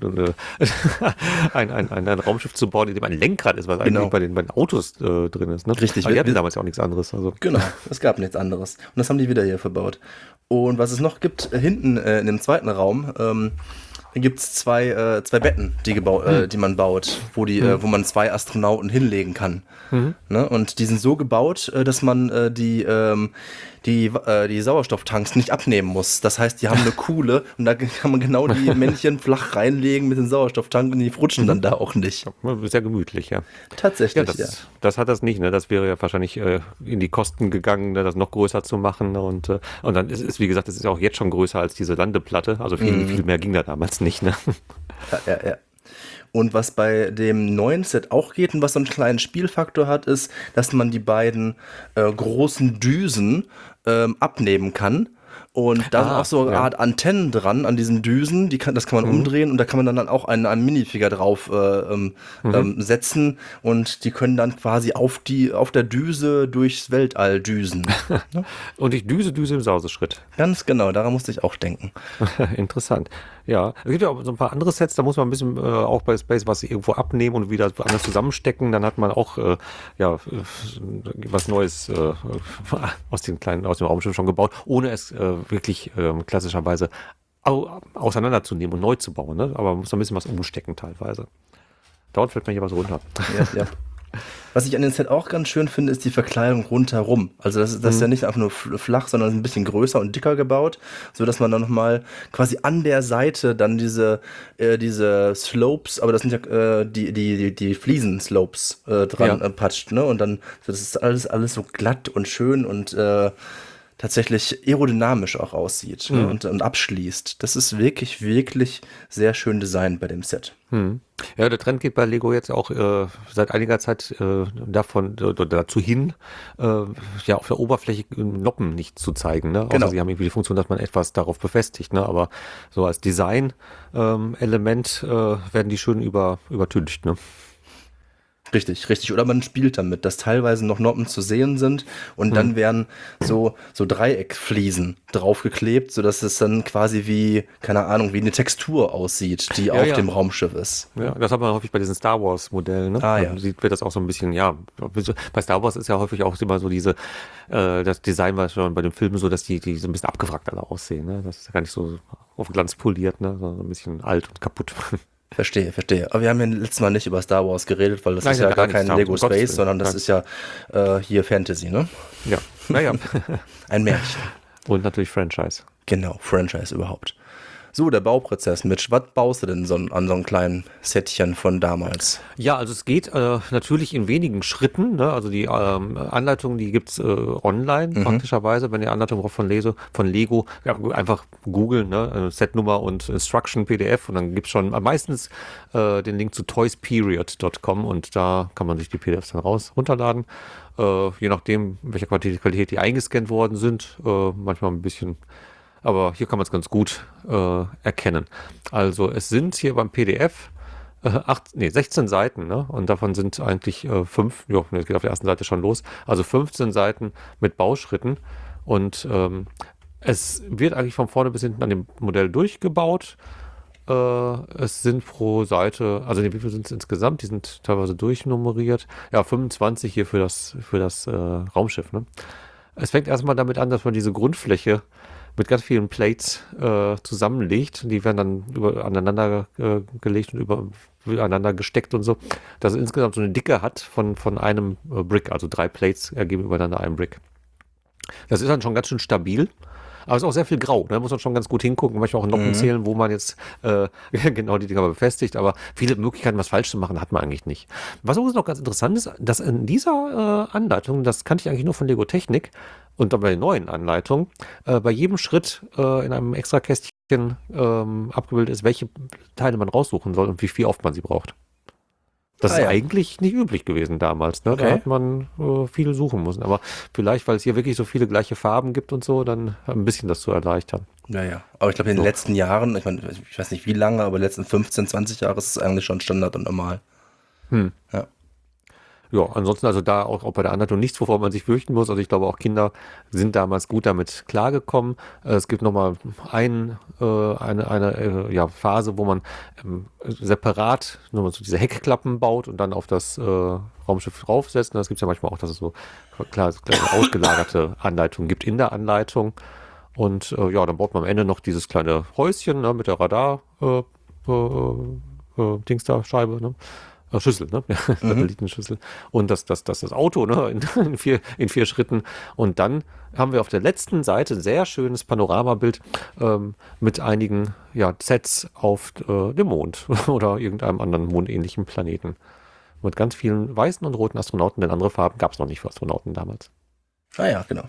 ein Raumschiff zu bauen, in dem ein Lenkrad ist, was eigentlich bei den Autos drin ist. Ne? Richtig. Aber die hatten damals ja auch nichts anderes. Also. Genau, es gab nichts anderes. Und das haben die wieder hier verbaut. Und was es noch gibt, hinten in dem zweiten Raum, gibt es zwei Betten, die man baut, wo man 2 Astronauten hinlegen kann. Ne? Und die sind so gebaut, dass man die Sauerstofftanks nicht abnehmen muss. Das heißt, die haben eine Kuhle und da kann man genau die Männchen flach reinlegen mit dem Sauerstofftank und die rutschen dann da auch nicht. Sehr gemütlich, ja. Tatsächlich, das hat das nicht, ne? Das wäre ja wahrscheinlich in die Kosten gegangen, ne? Das noch größer zu machen. Ne? Und dann ist, wie gesagt, das ist ja auch jetzt schon größer als diese Landeplatte. Also viel mehr ging da damals nicht, ne? Ja. Und was bei dem neuen Set auch geht und was so einen kleinen Spielfaktor hat, ist, dass man die beiden großen Düsen abnehmen kann. Und da sind auch so eine Art Antennen dran an diesen Düsen, das kann man umdrehen und da kann man dann auch einen Minifigure drauf setzen und die können dann quasi auf der Düse durchs Weltall düsen. Und ich düse im Sauseschritt. Ganz genau, daran musste ich auch denken. Interessant. Ja, es gibt ja auch so ein paar andere Sets, da muss man ein bisschen auch bei Space was irgendwo abnehmen und wieder anders zusammenstecken. Dann hat man auch was Neues aus dem Raumschiff schon gebaut, ohne es wirklich klassischerweise auseinanderzunehmen und neu zu bauen. Ne? Aber man muss ein bisschen was umstecken teilweise. Dort fällt mir hier was runter. Ja. Was ich an dem Set auch ganz schön finde, ist die Verkleidung rundherum. Also das ist ja nicht einfach nur flach, sondern ein bisschen größer und dicker gebaut, sodass man dann nochmal quasi an der Seite dann diese Slopes, aber das sind ja die Fliesen-Slopes dran patscht, ne? Und dann, das ist alles so glatt und schön und tatsächlich aerodynamisch auch aussieht ne? und abschließt. Das ist wirklich, wirklich sehr schön designt bei dem Set. Ja, der Trend geht bei Lego jetzt auch seit einiger Zeit dazu hin, auf der Oberfläche Noppen nicht zu zeigen. Ne? Genau. Außer sie haben irgendwie die Funktion, dass man etwas darauf befestigt. Ne? Aber so als Design-Element werden die schön übertüncht. Ne? Richtig. Oder man spielt damit, dass teilweise noch Noppen zu sehen sind und dann werden so Dreieckfliesen draufgeklebt, sodass es dann quasi wie eine Textur aussieht, die auf dem Raumschiff ist. Ja, das hat man häufig bei diesen Star Wars Modellen. Ne? Wird das auch so ein bisschen, bei Star Wars ist ja häufig auch immer so das Design war schon bei den Filmen so, dass die so ein bisschen abgewrackt alle aussehen. Ne? Das ist ja gar nicht so auf Glanz poliert, ne? Sondern ein bisschen alt und kaputt. Verstehe. Aber wir haben ja letztes Mal nicht über Star Wars geredet, weil das ist ja gar kein Lego Space, sondern das ist ja hier Fantasy, ne? Ja, naja. Ein Märchen. Und natürlich Franchise. Genau, Franchise überhaupt. So, der Bauprozess, Mitch. Was baust du denn an so einem kleinen Setchen von damals? Ja, also es geht natürlich in wenigen Schritten. Ne? Also die Anleitung, die gibt's online praktischerweise. Wenn ihr Anleitung braucht von Lego, einfach googeln, ne? Setnummer und Instruction PDF und dann gibt's schon meistens den Link zu toysperiod.com und da kann man sich die PDFs dann runterladen. Je nachdem, welcher Qualität die eingescannt worden sind. Manchmal ein bisschen... Aber hier kann man es ganz gut erkennen. Also es sind hier beim PDF 16 Seiten, ne? Und davon sind eigentlich 5, es geht auf der ersten Seite schon los, also 15 Seiten mit Bauschritten. Und es wird eigentlich von vorne bis hinten an dem Modell durchgebaut. Es sind pro Seite, also wie viele sind es insgesamt? Die sind teilweise durchnummeriert. Ja, 25 hier für das Raumschiff. Ne? Es fängt erstmal damit an, dass man diese Grundfläche mit ganz vielen Plates zusammenlegt. Die werden dann aneinander gelegt und übereinander gesteckt und so, dass es insgesamt so eine Dicke hat von einem Brick, also 3 Plates ergeben übereinander einen Brick. Das ist dann schon ganz schön stabil. Aber es ist auch sehr viel grau, da muss man schon ganz gut hingucken, manchmal auch Noppen zählen, wo man jetzt genau die Dinger befestigt, aber viele Möglichkeiten, was falsch zu machen, hat man eigentlich nicht. Was übrigens noch ganz interessant ist, dass in dieser Anleitung, das kannte ich eigentlich nur von Lego Technik und dann bei den neuen Anleitungen, bei jedem Schritt in einem extra Kästchen abgebildet ist, welche Teile man raussuchen soll und wie viel oft man sie braucht. Das ist eigentlich nicht üblich gewesen damals. Ne? Okay. Da hat man viel suchen müssen. Aber vielleicht, weil es hier wirklich so viele gleiche Farben gibt und so, dann ein bisschen das zu erleichtern. Ja. Aber ich glaube, in den letzten Jahren, ich weiß nicht wie lange, aber in den letzten 15, 20 Jahren ist es eigentlich schon Standard und normal. Ja. Ja, ansonsten also da auch bei der Anleitung nichts, wovor man sich fürchten muss. Also ich glaube auch Kinder sind damals gut damit klargekommen. Es gibt nochmal eine Phase, wo man separat nur so diese Heckklappen baut und dann auf das Raumschiff draufsetzt. Und das gibt es ja manchmal auch, dass es so kleine ausgelagerte Anleitungen gibt in der Anleitung. Und dann baut man am Ende noch dieses kleine Häuschen mit der Radar-Dings da, Scheibe, ne? Schüssel, ne? Satellitenschüssel. Und das Auto, ne? In vier Schritten. Und dann haben wir auf der letzten Seite ein sehr schönes Panoramabild mit einigen Sets auf dem Mond oder irgendeinem anderen mondähnlichen Planeten. Mit ganz vielen weißen und roten Astronauten, denn andere Farben gab es noch nicht für Astronauten damals. Ah ja, genau.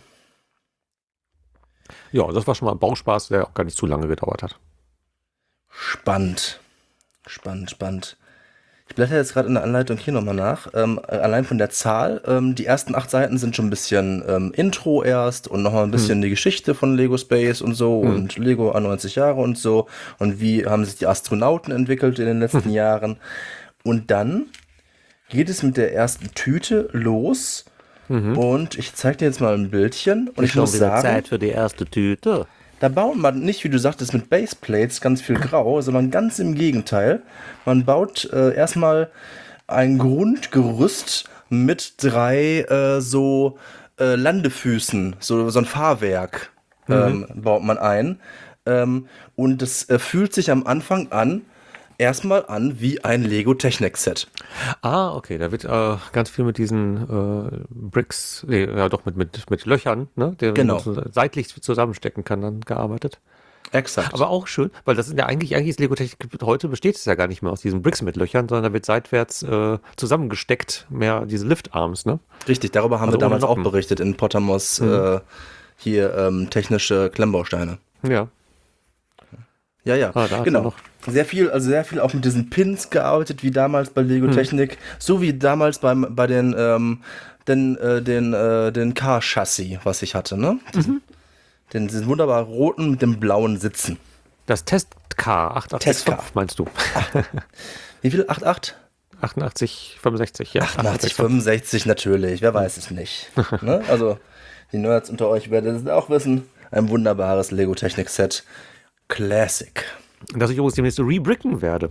Ja, das war schon mal ein Bauspaß, der auch gar nicht zu lange gedauert hat. Spannend. Ich blätter jetzt gerade in der Anleitung hier nochmal nach. Allein von der Zahl, die ersten 8 Seiten sind schon ein bisschen Intro erst und nochmal ein bisschen die Geschichte von Lego Space und so und Lego an 90 Jahre und so und wie haben sich die Astronauten entwickelt in den letzten Jahren. Und dann geht es mit der ersten Tüte los und ich zeige dir jetzt mal ein Bildchen und ich muss sagen, Zeit für die erste Tüte. da baut man nicht, wie du sagtest, mit Baseplates ganz viel Grau, sondern ganz im Gegenteil. Man baut erstmal ein Grundgerüst mit 3 Landefüßen, so ein Fahrwerk baut man ein. Und das fühlt sich am Anfang erstmal an wie ein Lego-Technik-Set. Ah, okay, da wird ganz viel mit diesen Bricks, ja doch mit Löchern, ne, die Genau. man so seitlich zusammenstecken kann, dann gearbeitet. Exakt. Aber auch schön, weil das ist ja eigentlich ist Lego-Technik, heute besteht es ja gar nicht mehr aus diesen Bricks mit Löchern, sondern da wird seitwärts zusammengesteckt, mehr diese Liftarms, ne? Richtig, darüber haben Also wir damals ohne auch Noppen. berichtet in Potamos technische Klemmbausteine. Ja. Ja, Ah, da hat er genau. noch. Sehr viel auch mit diesen Pins gearbeitet, wie damals bei Lego Technik, so wie damals bei den Car-Chassis, was ich hatte, ne? Diesen wunderbar roten mit dem blauen Sitzen. Das Test-K, 8865 meinst du? Wie viel? 88? 88, 65, ja. 88, 65 natürlich, wer weiß es nicht. Ne? Also, die Nerds unter euch werden es auch wissen. Ein wunderbares Lego Technik-Set. Classic. Dass ich übrigens demnächst rebricken werde.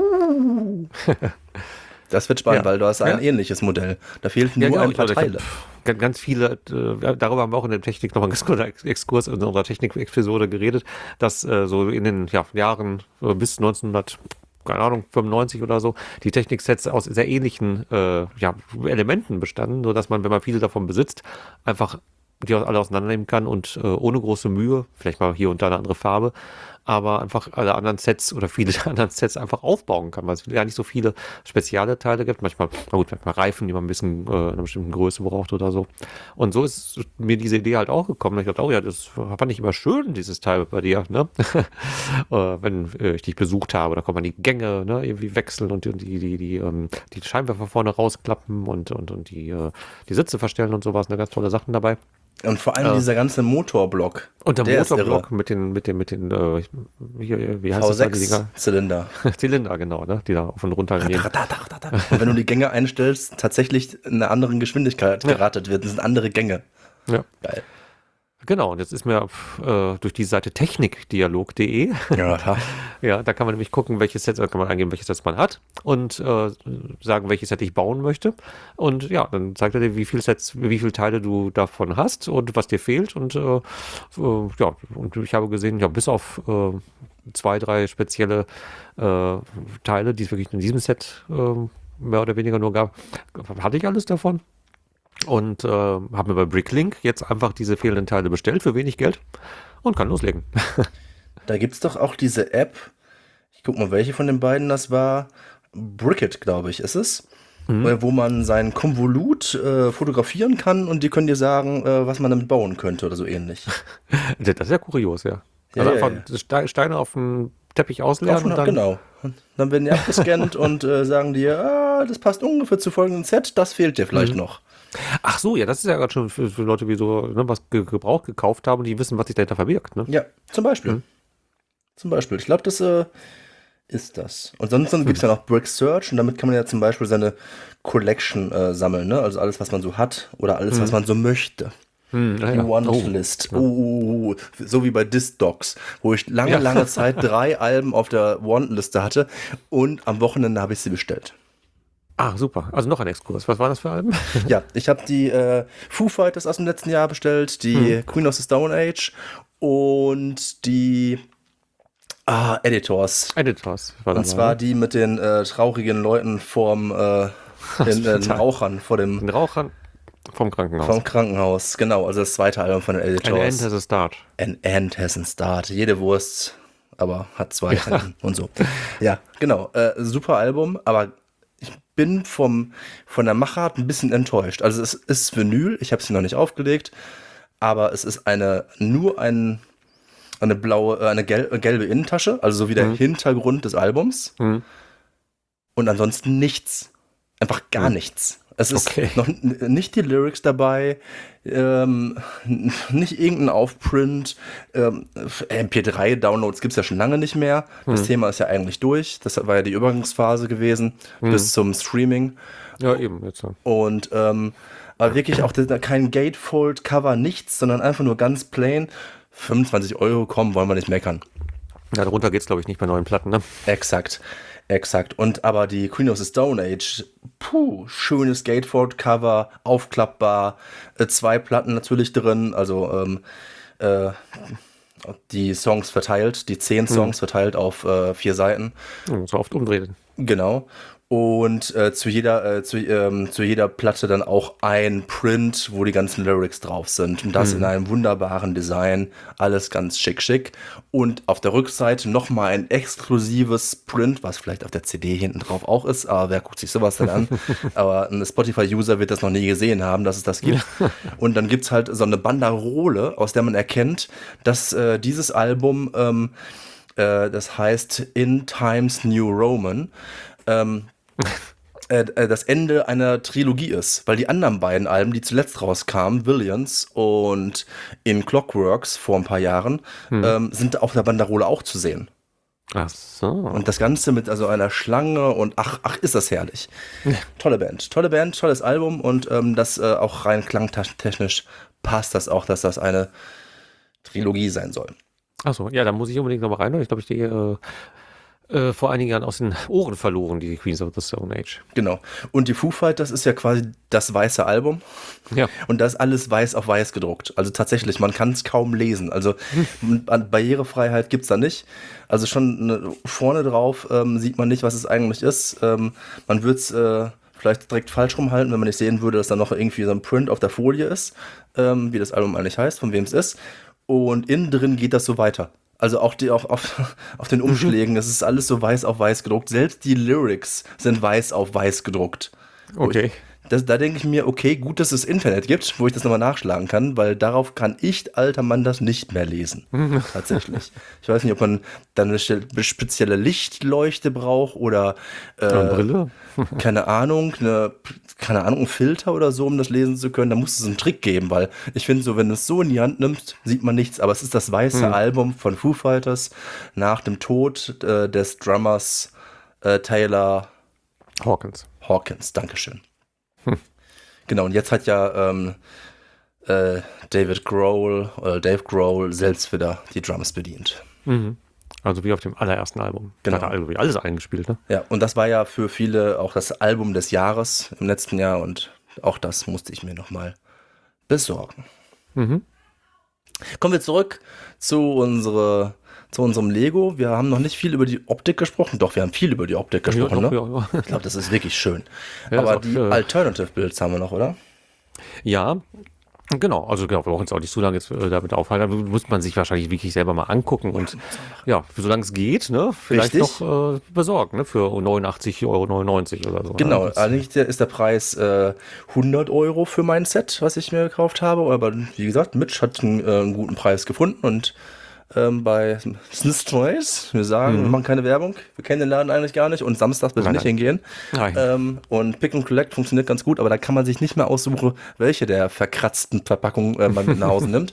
Das wird spannend, Ja. weil du hast ein Ja. ähnliches Modell. Da fehlten nur genau, ein paar ich hab Teile. ganz viele, darüber haben wir auch in der Technik nochmal einen ganz kurzen Exkurs in unserer Technik-Episode geredet, dass so in den Jahren bis 1900, keine Ahnung, 95 oder so, die Techniksets aus sehr ähnlichen Elementen bestanden, sodass man, wenn man viele davon besitzt, einfach die alle auseinandernehmen kann und ohne große Mühe, vielleicht mal hier und da eine andere Farbe, aber einfach alle anderen Sets oder viele der anderen Sets einfach aufbauen kann, weil es ja nicht so viele spezielle Teile gibt. Manchmal Reifen, die man ein bisschen einer bestimmten Größe braucht oder so. Und so ist mir diese Idee halt auch gekommen. Ich dachte, oh ja, das fand ich immer schön, dieses Teil bei dir, ne? Wenn ich dich besucht habe, da kann man die Gänge, ne, irgendwie wechseln und die Scheinwerfer vorne rausklappen und die Sitze verstellen und sowas. Ne, ganz tolle Sachen dabei. Und vor allem dieser ganze Motorblock. Und der ist Motorblock mit den wie heißt das da, die Dinger? V6-Zylinder. Zylinder, genau, ne? Die da auf und runter gehen. Und wenn du die Gänge einstellst, tatsächlich in einer anderen Geschwindigkeit geratet wird. Das sind andere Gänge. Ja. Geil. Genau, und jetzt ist mir durch die Seite technikdialog.de, Ja, ja, da kann man nämlich gucken, welche Sets, da kann man eingeben, welche Sets man hat und sagen, welches Set ich bauen möchte. Und ja, dann zeigt er dir, wie viele Teile du davon hast und was dir fehlt. Und ja, und ich habe gesehen, ja, bis auf 2, 3 spezielle Teile, die es wirklich in diesem Set mehr oder weniger nur gab, hatte ich alles davon. Und habe mir bei Bricklink jetzt einfach diese fehlenden Teile bestellt für wenig Geld und kann loslegen. da gibt es doch auch diese App. Ich guck mal, welche von den beiden das war. Brickit, glaube ich, ist es. Wo man sein Konvolut fotografieren kann und die können dir sagen, was man damit bauen könnte oder so ähnlich. Das ist ja kurios, ja. Ja, Also ja, einfach Steine auf dem Teppich ausleeren und dann... Genau. Und dann werden die abgescannt und sagen dir, das passt ungefähr zu folgendem Set, das fehlt dir vielleicht noch. Ach so, ja, das ist ja gerade schon für Leute, die so was gebraucht gekauft haben und die wissen, was sich dahinter verbirgt. Ne? Ja, zum Beispiel. Zum Beispiel. Ich glaube, das ist das. Und sonst gibt es ja noch Brick Search und damit kann man ja zum Beispiel seine Collection sammeln, ne? Also alles, was man so hat oder alles, was man so möchte. Die Want-List. So wie bei Disc-Docs, wo ich lange Zeit 3 Alben auf der Want-Liste hatte und am Wochenende habe ich sie bestellt. Ah, super. Also noch ein Exkurs. Was waren das für Alben? Ja, ich habe die Foo Fighters aus dem letzten Jahr bestellt, die Queen of the Stone Age und die Editors. Editors. War Und zwar die mit den traurigen Leuten den Rauchern den Rauchern vom Krankenhaus. vom Krankenhaus. Genau, also das zweite Album von den Editors. An End has a Start. An End has a Start. Jede Wurst, aber hat 2 Enden und so. Ja, genau. Super Album, aber ich bin von der Machart ein bisschen enttäuscht. Also es ist Vinyl, ich habe sie noch nicht aufgelegt, aber es ist eine gelbe Innentasche, also so wie der Hintergrund des Albums. Und und ansonsten nichts. Einfach gar nichts. Es ist noch nicht die Lyrics dabei, nicht irgendein Aufprint, MP3-Downloads gibt es ja schon lange nicht mehr. Das Thema ist ja eigentlich durch. Das war ja die Übergangsphase gewesen bis zum Streaming. Ja, eben. Jetzt. Und aber wirklich auch kein Gatefold-Cover, nichts, sondern einfach nur ganz plain. 25 Euro, komm, wollen wir nicht meckern. Ja, darunter geht's, glaube ich, nicht bei neuen Platten, ne? Exakt. Und aber die Queen of the Stone Age, schönes Gatefold-Cover, aufklappbar, 2 Platten natürlich drin, also die Songs verteilt, die 10 Songs verteilt auf 4 Seiten. So oft umdrehen. Genau. Und zu jeder Platte dann auch ein Print, wo die ganzen Lyrics drauf sind. Und das in einem wunderbaren Design. Alles ganz schick. Und auf der Rückseite nochmal ein exklusives Print, was vielleicht auf der CD hinten drauf auch ist. Aber wer guckt sich sowas denn an? Aber ein Spotify-User wird das noch nie gesehen haben, dass es das gibt. Und dann gibt es halt so eine Banderole, aus der man erkennt, dass dieses Album, das heißt In Times New Roman, das Ende einer Trilogie ist, weil die anderen beiden Alben, die zuletzt rauskamen, Williams und In Clockworks vor ein paar Jahren, sind auf der Banderole auch zu sehen. Ach so. Und das Ganze mit also einer Schlange und ach, ist das herrlich. Tolle Band, tolles Album und das auch rein klangtechnisch passt das auch, dass das eine Trilogie sein soll. Ach so, ja, da muss ich unbedingt noch mal rein. Ich glaube, ich die vor einigen Jahren aus den Ohren verloren, die Queens of the Stone Age. Genau. Und die Foo Fighters ist ja quasi das weiße Album. Ja. Und da ist alles weiß auf weiß gedruckt. Also tatsächlich, man kann es kaum lesen. Also Barrierefreiheit gibt es da nicht. Also schon vorne drauf sieht man nicht, was es eigentlich ist. Man würde es vielleicht direkt falsch rumhalten, wenn man nicht sehen würde, dass da noch irgendwie so ein Print auf der Folie ist, wie das Album eigentlich heißt, von wem es ist. Und innen drin geht das so weiter. Also auch auf den Umschlägen, das ist alles so weiß auf weiß gedruckt. Selbst die Lyrics sind weiß auf weiß gedruckt. Okay. Da denke ich mir, okay, gut, dass es Internet gibt, wo ich das nochmal nachschlagen kann, weil darauf kann ich, alter Mann, das nicht mehr lesen. Tatsächlich. Ich weiß nicht, ob man dann eine spezielle Lichtleuchte braucht oder eine Brille? keine Ahnung, ein Filter oder so, um das lesen zu können. Da muss es einen Trick geben, weil ich finde so, wenn du es so in die Hand nimmst, sieht man nichts. Aber es ist das weiße Album von Foo Fighters nach dem Tod des Drummers Taylor Hawkins, Dankeschön. Genau, und jetzt hat ja Dave Grohl selbst wieder die Drums bedient. Also wie auf dem allerersten Album. Genau. Da hat er irgendwie alles eingespielt, ne? Ja, und das war ja für viele auch das Album des Jahres im letzten Jahr und auch das musste ich mir nochmal besorgen. Kommen wir zurück zu unserem Lego. Wir haben noch nicht viel über die Optik gesprochen. Doch, wir haben viel über die Optik gesprochen, Ja. Ich glaube, das ist wirklich schön. Ja, aber auch, die Alternative Builds haben wir noch, oder? Ja, genau. Also genau, wir brauchen uns auch nicht so lange jetzt damit aufhalten. Da muss man sich wahrscheinlich wirklich selber mal angucken und ja, solange es geht, ne, vielleicht Richtig. noch besorgen, ne, für 89,99 € oder so. Genau, ne? eigentlich ist der Preis 100 € für mein Set, was ich mir gekauft habe. Aber wie gesagt, Mitch hat einen guten Preis gefunden und bei Smith's Choice, wir sagen, wir machen keine Werbung, wir kennen den Laden eigentlich gar nicht und samstags bitte nicht hingehen. Nein. Und Pick and Collect funktioniert ganz gut, aber da kann man sich nicht mehr aussuchen, welche der verkratzten Verpackungen man mit nach Hause nimmt.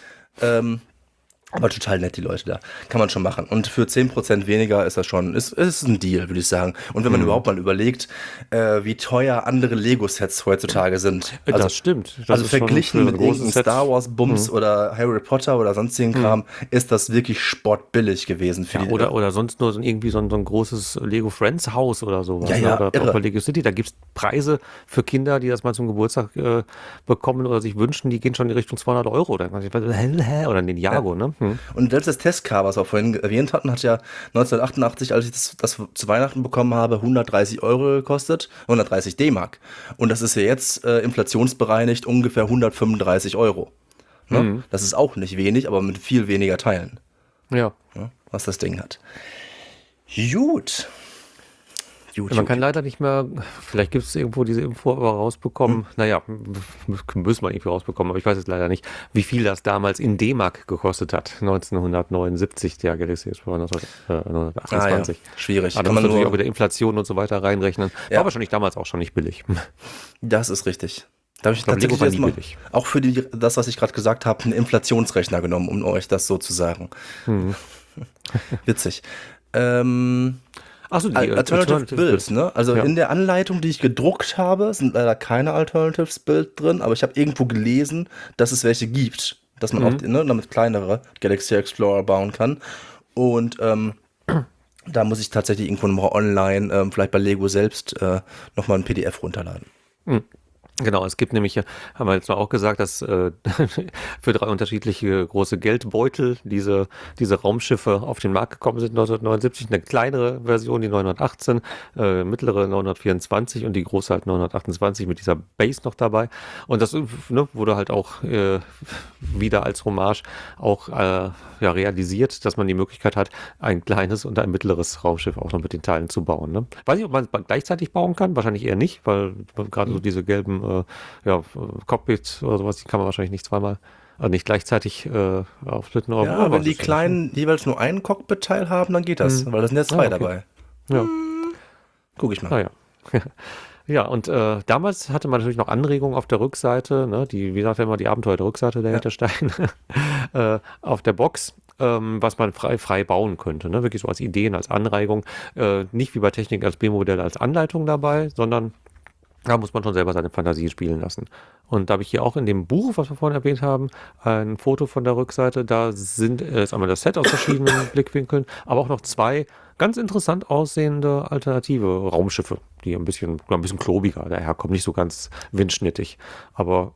Aber total nett, die Leute da. Kann man schon machen. Und für 10% weniger ist das schon, ist ein Deal, würde ich sagen. Und wenn man überhaupt mal überlegt, wie teuer andere Lego-Sets heutzutage sind. Also, das stimmt. Das also ist schon verglichen für mit ein großes irgendeinem Set. Star Wars Bums oder Harry Potter oder sonstigen Kram, ist das wirklich sportbillig gewesen. Für die, Oder sonst nur irgendwie so ein großes Lego Friends Haus oder sowas. Ja, Oder irre. auch bei Lego City. Da gibt es Preise für Kinder, die das mal zum Geburtstag bekommen oder sich wünschen, die gehen schon in Richtung 200 €. Oder in den Jago, ne? Und selbst das Testcar, was wir vorhin erwähnt hatten, hat ja 1988, als ich das zu Weihnachten bekommen habe, 130 € gekostet, 130 D-Mark. Und das ist ja jetzt inflationsbereinigt ungefähr 135 €. Ne? Das ist auch nicht wenig, aber mit viel weniger Teilen, Ja. ne? Was das Ding hat. Gut. YouTube. Man kann leider nicht mehr, vielleicht gibt es irgendwo diese Info aber rausbekommen. Naja, müssen wir irgendwie rausbekommen, aber ich weiß jetzt leider nicht, wie viel das damals in D-Mark gekostet hat. 1979, der Galaxy Explorer 1928. Ja. Schwierig. Aber da muss man natürlich auch wieder Inflation und so weiter reinrechnen. War wahrscheinlich damals auch schon nicht billig. Das ist richtig. Da habe ich glaube, tatsächlich Lego war nie erstmal billig. auch für das, was ich gerade gesagt habe, einen Inflationsrechner genommen, um euch das so zu sagen. Witzig. Achso, die Alternative Builds, ne? Also in der Anleitung, die ich gedruckt habe, sind leider keine Alternatives Build drin, aber ich habe irgendwo gelesen, dass es welche gibt, dass man auch damit kleinere Galaxy Explorer bauen kann. Und da muss ich tatsächlich irgendwo nochmal online, vielleicht bei Lego selbst, nochmal ein PDF runterladen. Genau, es gibt nämlich, haben wir jetzt mal auch gesagt, dass für 3 unterschiedliche große Geldbeutel diese Raumschiffe auf den Markt gekommen sind 1979. Eine kleinere Version, die 918, mittlere 924 und die große halt 928 mit dieser Base noch dabei. Und das wurde halt auch wieder als Hommage auch realisiert, dass man die Möglichkeit hat, ein kleines und ein mittleres Raumschiff auch noch mit den Teilen zu bauen. Ne? Weiß nicht, ob man es gleichzeitig bauen kann, wahrscheinlich eher nicht, weil gerade so diese gelben Cockpits oder sowas, die kann man wahrscheinlich nicht zweimal, also nicht gleichzeitig aufsplitten. Ja, wenn die kleinen jeweils nur einen Cockpit-Teil haben, dann geht das, weil da sind ja 2 dabei. Ja. Guck ich mal. Ah, ja. Ja, und damals hatte man natürlich noch Anregungen auf der Rückseite, ne, wie gesagt, immer die Abenteuer der Rückseite der Hinterstein, auf der Box, was man frei bauen könnte, ne, wirklich so als Ideen, als Anregung, nicht wie bei Technik als B-Modell als Anleitung dabei, sondern da muss man schon selber seine Fantasie spielen lassen. Und da habe ich hier auch in dem Buch, was wir vorhin erwähnt haben, ein Foto von der Rückseite. Da ist einmal das Set aus verschiedenen Blickwinkeln, aber auch noch 2 ganz interessant aussehende alternative Raumschiffe, die ein bisschen klobiger daherkommen, nicht so ganz windschnittig. Aber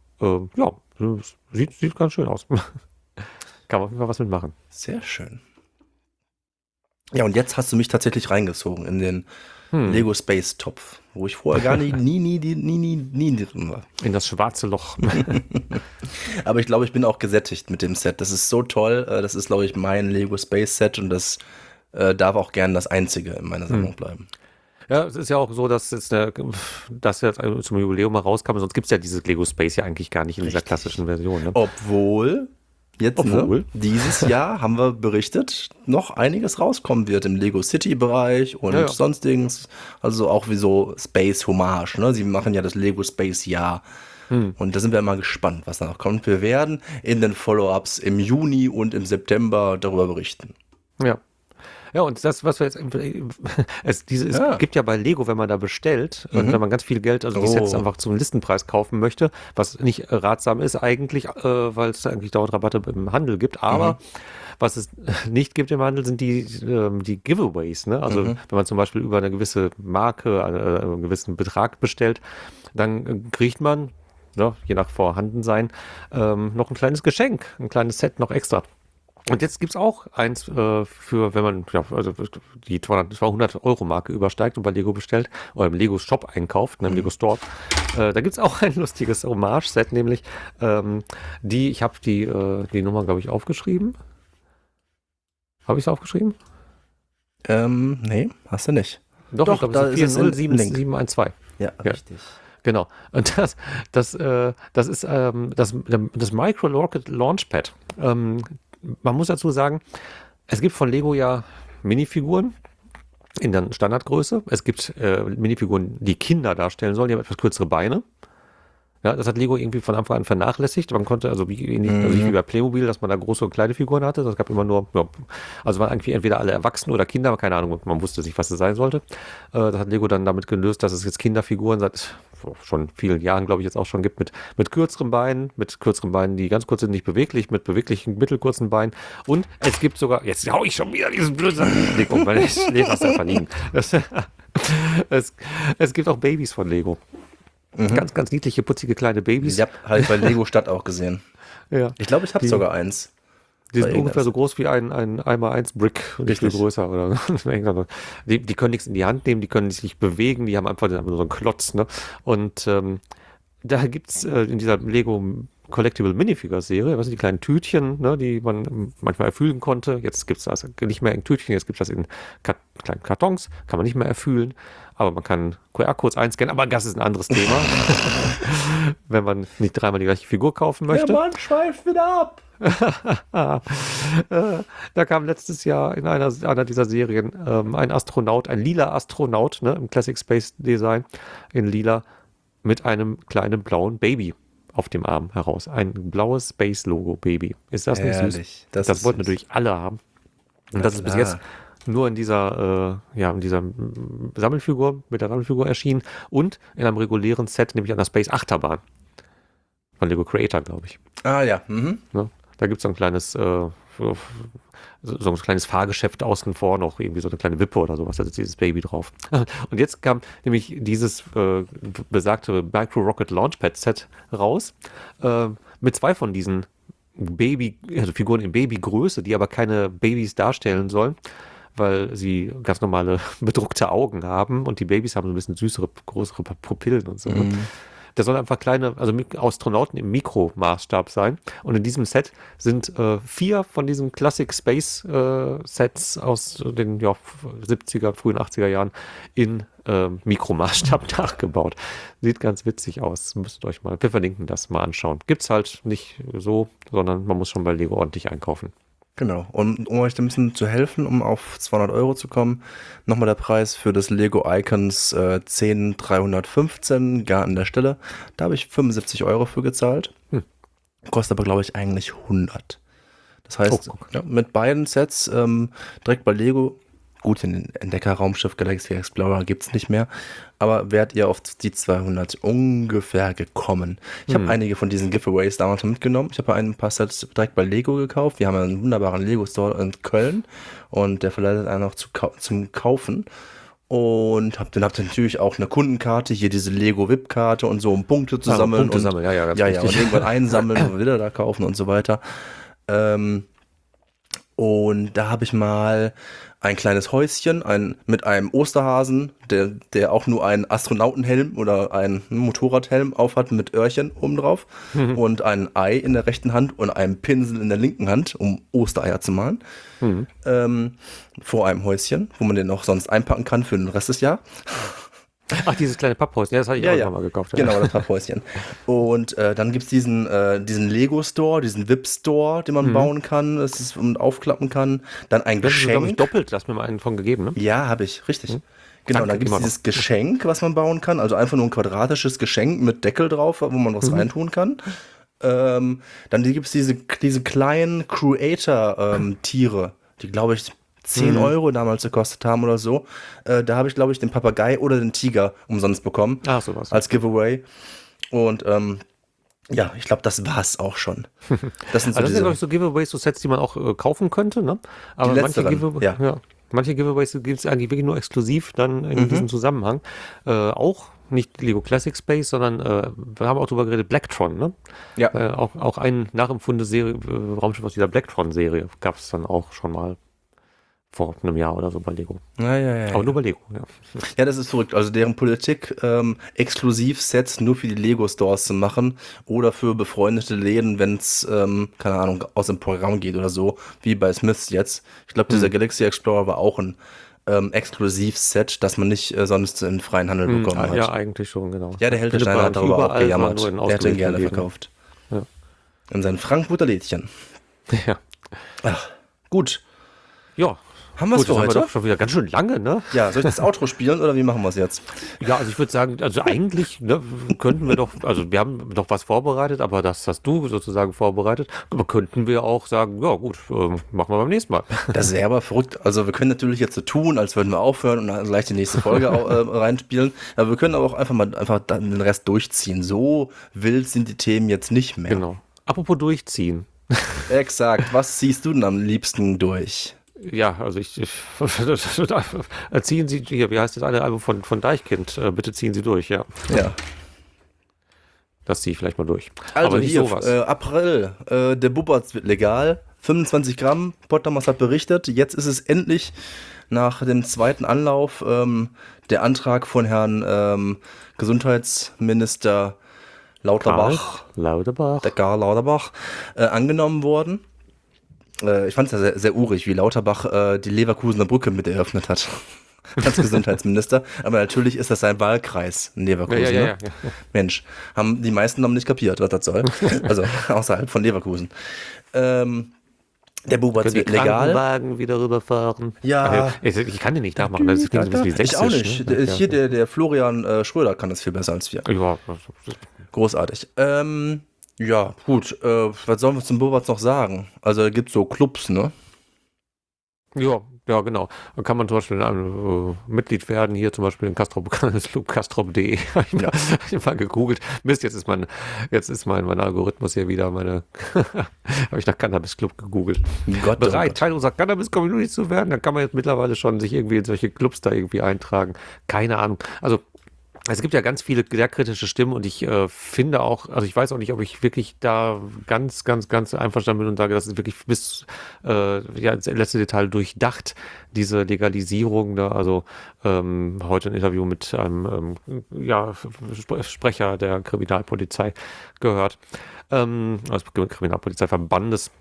sieht ganz schön aus. Kann man auf jeden Fall was mitmachen. Sehr schön. Ja, und jetzt hast du mich tatsächlich reingezogen in den Lego Space Topf, wo ich vorher gar nie drin war. In das schwarze Loch. Aber ich glaube, ich bin auch gesättigt mit dem Set. Das ist so toll. Das ist, glaube ich, mein Lego Space Set und das darf auch gern das einzige in meiner Sammlung bleiben. Ja, es ist ja auch so, dass jetzt zum Jubiläum mal rauskam, sonst gibt es ja dieses Lego Space ja eigentlich gar nicht in dieser klassischen Version. Ne? Obwohl dieses Jahr, haben wir berichtet, noch einiges rauskommen wird im Lego City-Bereich und sonstiges. Also auch wie so Space-Hommage. Ne? Sie machen ja das Lego Space-Jahr. Und da sind wir mal gespannt, was da noch kommt. Wir werden in den Follow-ups im Juni und im September darüber berichten. Ja. Ja, und das, was wir jetzt, es gibt ja bei Lego, wenn man da bestellt und wenn man ganz viel Geld, also die Sets einfach zum Listenpreis kaufen möchte, was nicht ratsam ist eigentlich, weil es eigentlich dauernd Rabatte im Handel gibt, aber was es nicht gibt im Handel, sind die Giveaways. Ne? Also wenn man zum Beispiel über eine gewisse Marke, einen gewissen Betrag bestellt, dann kriegt man, je nach Vorhandensein, noch ein kleines Geschenk, ein kleines Set noch extra. Und jetzt gibt es auch eins für, wenn man die 200-Euro-Marke übersteigt und bei Lego bestellt oder im Lego-Shop einkauft, im Lego-Store. Da gibt es auch ein lustiges Hommage-Set, nämlich ich habe die Nummer, glaube ich, aufgeschrieben. Habe ich es aufgeschrieben? Nee, hast du nicht. Doch, ich glaube, das ist 407712. Ja, richtig. Genau. Und das ist das Micro-Rocket Launchpad. Man muss dazu sagen, es gibt von Lego ja Minifiguren in der Standardgröße. Es gibt Minifiguren, die Kinder darstellen sollen, die haben etwas kürzere Beine. Ja, das hat Lego irgendwie von Anfang an vernachlässigt. Man konnte, nicht wie bei Playmobil, dass man da große und kleine Figuren hatte. Das gab immer nur, also waren irgendwie entweder alle Erwachsene oder Kinder, keine Ahnung, man wusste nicht, was es sein sollte. Das hat Lego dann damit gelöst, dass es jetzt Kinderfiguren seit schon vielen Jahren, glaube ich, jetzt auch schon gibt, mit kürzeren Beinen, die ganz kurz sind, nicht beweglich, mit beweglichen, mittelkurzen Beinen. Und es gibt sogar, jetzt hau ich schon wieder diesen blöden Lego, weil ich lese was da verliehen. Es gibt auch Babys von Lego. Ganz, ganz niedliche, putzige kleine Babys. Ich habe halt bei Lego Stadt auch gesehen. Ja. Ich glaube, ich habe sogar eins. Die sind ungefähr so groß wie ein 1x1-Brick und nicht viel größer. Oder? Die können nichts in die Hand nehmen, die können sich nicht bewegen, die haben einfach nur so einen Klotz. Ne? Und da gibt es in dieser Lego Collectible Minifigure-Serie, was sind die kleinen Tütchen, ne, die man manchmal erfüllen konnte. Jetzt gibt es das nicht mehr in Tütchen, jetzt gibt es das in kleinen Kartons, kann man nicht mehr erfüllen, aber man kann QR-Codes einscannen, aber das ist ein anderes Thema, wenn man nicht dreimal die gleiche Figur kaufen möchte. Der Mann schweift wieder ab. Da kam letztes Jahr in einer dieser Serien ein Astronaut, ein lila Astronaut, ne, im Classic Space Design in lila, mit einem kleinen blauen Baby auf dem Arm heraus. Ein blaues Space-Logo-Baby. Ist das nicht süß? Das wollten natürlich alle haben. Und das ist bis jetzt nur in dieser Sammelfigur, mit der Sammelfigur erschienen und in einem regulären Set, nämlich an der Space Achterbahn. Von Lego Creator, glaube ich. Ah ja. Mhm. Ne? Da gibt es so ein kleines Fahrgeschäft außen vor noch, irgendwie so eine kleine Wippe oder sowas, da sitzt dieses Baby drauf. Und jetzt kam nämlich dieses besagte Micro Rocket Launchpad Set raus, mit 2 von diesen Figuren in Babygröße, die aber keine Babys darstellen sollen, weil sie ganz normale bedruckte Augen haben und die Babys haben so ein bisschen süßere, größere Pupillen und so. Mhm. Der soll einfach kleine, also Astronauten im Mikromaßstab sein. Und in diesem Set sind 4 von diesen Classic Space Sets aus den 70er, frühen 80er Jahren in Mikromaßstab nachgebaut. Sieht ganz witzig aus. Müsst ihr euch mal, wir verlinken das mal anschauen. Gibt's halt nicht so, sondern man muss schon bei Lego ordentlich einkaufen. Genau, und um euch ein bisschen zu helfen, um auf 200 € zu kommen, nochmal der Preis für das Lego Icons 10315, gar an der Stelle. Da habe ich 75 € für gezahlt. Kostet aber, glaube ich, eigentlich 100. Das heißt, mit beiden Sets direkt bei Lego, gut, den Entdecker-Raumschiff Galaxy Explorer gibt es nicht mehr, aber wärt ihr auf die 200 ungefähr gekommen. Ich habe einige von diesen Giveaways damals mitgenommen. Ich habe ein paar Sets direkt bei Lego gekauft. Wir haben ja einen wunderbaren Lego-Store in Köln und der verleitet einen auch zum Kaufen. Und habt natürlich auch eine Kundenkarte, hier diese Lego-VIP-Karte und so, um Punkte zu sammeln. Punkte sammeln, ja, ganz richtig. Und irgendwann einsammeln und wieder da kaufen und so weiter. Und da habe ich mal ein kleines Häuschen mit einem Osterhasen, der auch nur einen Astronautenhelm oder einen Motorradhelm aufhat mit Öhrchen oben drauf und ein Ei in der rechten Hand und einem Pinsel in der linken Hand, um Ostereier zu malen. Vor einem Häuschen, wo man den auch sonst einpacken kann für den Rest des Jahres. Ach, dieses kleine Papphäuschen, das hatte ich auch mal gekauft. Ja. Genau, das Papphäuschen. Und dann gibt es diesen Lego-Store, diesen VIP-Store, den man bauen kann und aufklappen kann. Dann ein Geschenk. Das ist, glaube ich, doppelt, hast mir mal einen von gegeben, ne? Ja, habe ich, richtig. Genau, dann gibt es dieses Geschenk, was man bauen kann. Also einfach nur ein quadratisches Geschenk mit Deckel drauf, wo man was reintun kann. Dann gibt es diese kleinen Creator-Tiere, die, glaube ich, 10 € damals gekostet haben oder so. Da habe ich, glaube ich, den Papagei oder den Tiger umsonst bekommen. Ach, sowas. Als Giveaway. Und ich glaube, das war es auch schon. Das sind sind, glaube ich, so Giveaways, so Sets, die man auch kaufen könnte, ne? Aber manche Giveaways gibt es eigentlich wirklich nur exklusiv dann in diesem Zusammenhang. Auch nicht Lego Classic Space, sondern wir haben auch drüber geredet, Blacktron, ne? Ja. Auch ein nachempfundene Serie, Raumschiff aus dieser Blacktron-Serie gab es dann auch schon mal. Vor einem Jahr oder so bei Lego. Ja. Aber nur bei Lego, ja. Ja, das ist verrückt. Also deren Politik, Exklusivsets nur für die Lego-Stores zu machen oder für befreundete Läden, wenn es, keine Ahnung, aus dem Programm geht oder so, wie bei Smiths jetzt. Ich glaube, dieser Galaxy Explorer war auch ein Exklusivset, das man nicht sonst in freien Handel bekommen hat. Ja, eigentlich schon, genau. Ja, der Held der Steine hat darüber auch gejammert. Der hat den gerne verkauft. Ja. In seinen Frankfurter Lädchen. Ja. Ach, gut. Ja. Haben wir es für heute? Haben wir doch schon wieder ganz schön lange, ne? Ja, soll ich das Outro spielen oder wie machen wir es jetzt? Ja, also ich würde sagen, also eigentlich könnten wir doch, also wir haben doch was vorbereitet, aber das hast du sozusagen vorbereitet, aber könnten wir auch sagen, ja gut, machen wir beim nächsten Mal. Das wäre aber verrückt. Also wir können natürlich jetzt so tun, als würden wir aufhören und dann gleich die nächste Folge reinspielen, aber wir können aber auch einfach den Rest durchziehen. So wild sind die Themen jetzt nicht mehr. Genau. Apropos durchziehen. Exakt. Was ziehst du denn am liebsten durch? Ja, also ziehen Sie hier, wie heißt das eine Album von Deichkind? Bitte ziehen Sie durch, ja. Ja. Das ziehe ich vielleicht mal durch. Also aber nicht hier, sowas. April, der Bubatz wird legal, 25 Gramm, Potsdam hat berichtet, jetzt ist es endlich nach dem zweiten Anlauf der Antrag von Herrn Gesundheitsminister Lauterbach, Lauterbach. der Karl Lauterbach, angenommen worden. Ich fand es ja sehr, sehr urig, wie Lauterbach die Leverkusener Brücke mit eröffnet hat. Als Gesundheitsminister. Aber natürlich ist das sein Wahlkreis in Leverkusen. Ja. Ne? Mensch, haben die meisten noch nicht kapiert, was das soll. Also außerhalb von Leverkusen. Der Bubatz wird legal. Krankenwagen wieder rüberfahren. Ja. Ich kann den nicht nachmachen, das klingt ein bisschen wie sächsisch. Ich auch nicht. Ne? Hier der Florian Schröder kann das viel besser als wir. Ja, Großartig. Ja, gut. Was sollen wir zum Bubatz noch sagen? Also, da gibt es so Clubs, ne? ja, genau. Da kann man zum Beispiel Mitglied werden, hier zum Beispiel in Castrop, Club Castrop.de. Hab ich mal gegoogelt. Mist, jetzt ist mein Algorithmus hier wieder habe ich nach Cannabis Club gegoogelt. Gott, Bereit, Teil unserer Cannabis Community zu werden, dann kann man jetzt mittlerweile schon sich irgendwie in solche Clubs da irgendwie eintragen. Keine Ahnung. Also, es gibt ja ganz viele sehr kritische Stimmen und ich finde auch, also ich weiß auch nicht, ob ich wirklich da ganz einverstanden bin und sage, das ist wirklich bis ins letzte Detail durchdacht, diese Legalisierung da. Also heute ein Interview mit einem Sprecher der Kriminalpolizei gehört, also Kriminalpolizeiverbandes.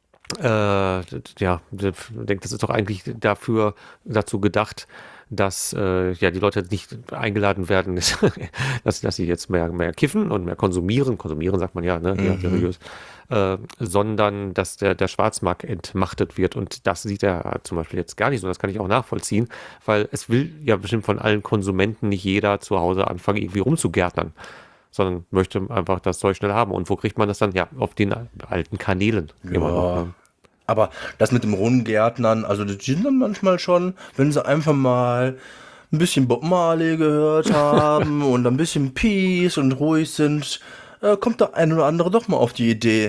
Ich denke, das ist doch eigentlich dazu gedacht, dass die Leute nicht eingeladen werden, dass sie jetzt mehr kiffen und mehr konsumieren sagt man ja, ne, ja, seriös, sondern dass der Schwarzmarkt entmachtet wird und das sieht er zum Beispiel jetzt gar nicht so, das kann ich auch nachvollziehen, weil es will ja bestimmt von allen Konsumenten nicht jeder zu Hause anfangen, irgendwie rumzugärtnern, sondern möchte einfach das Zeug schnell haben. Und wo kriegt man das dann? Ja, auf den alten Kanälen. Immer noch, ne? Aber das mit dem Rumgärtnern, also das sind dann manchmal schon, wenn sie einfach mal ein bisschen Bob Marley gehört haben und ein bisschen Peace und ruhig sind, kommt der ein oder andere doch mal auf die Idee,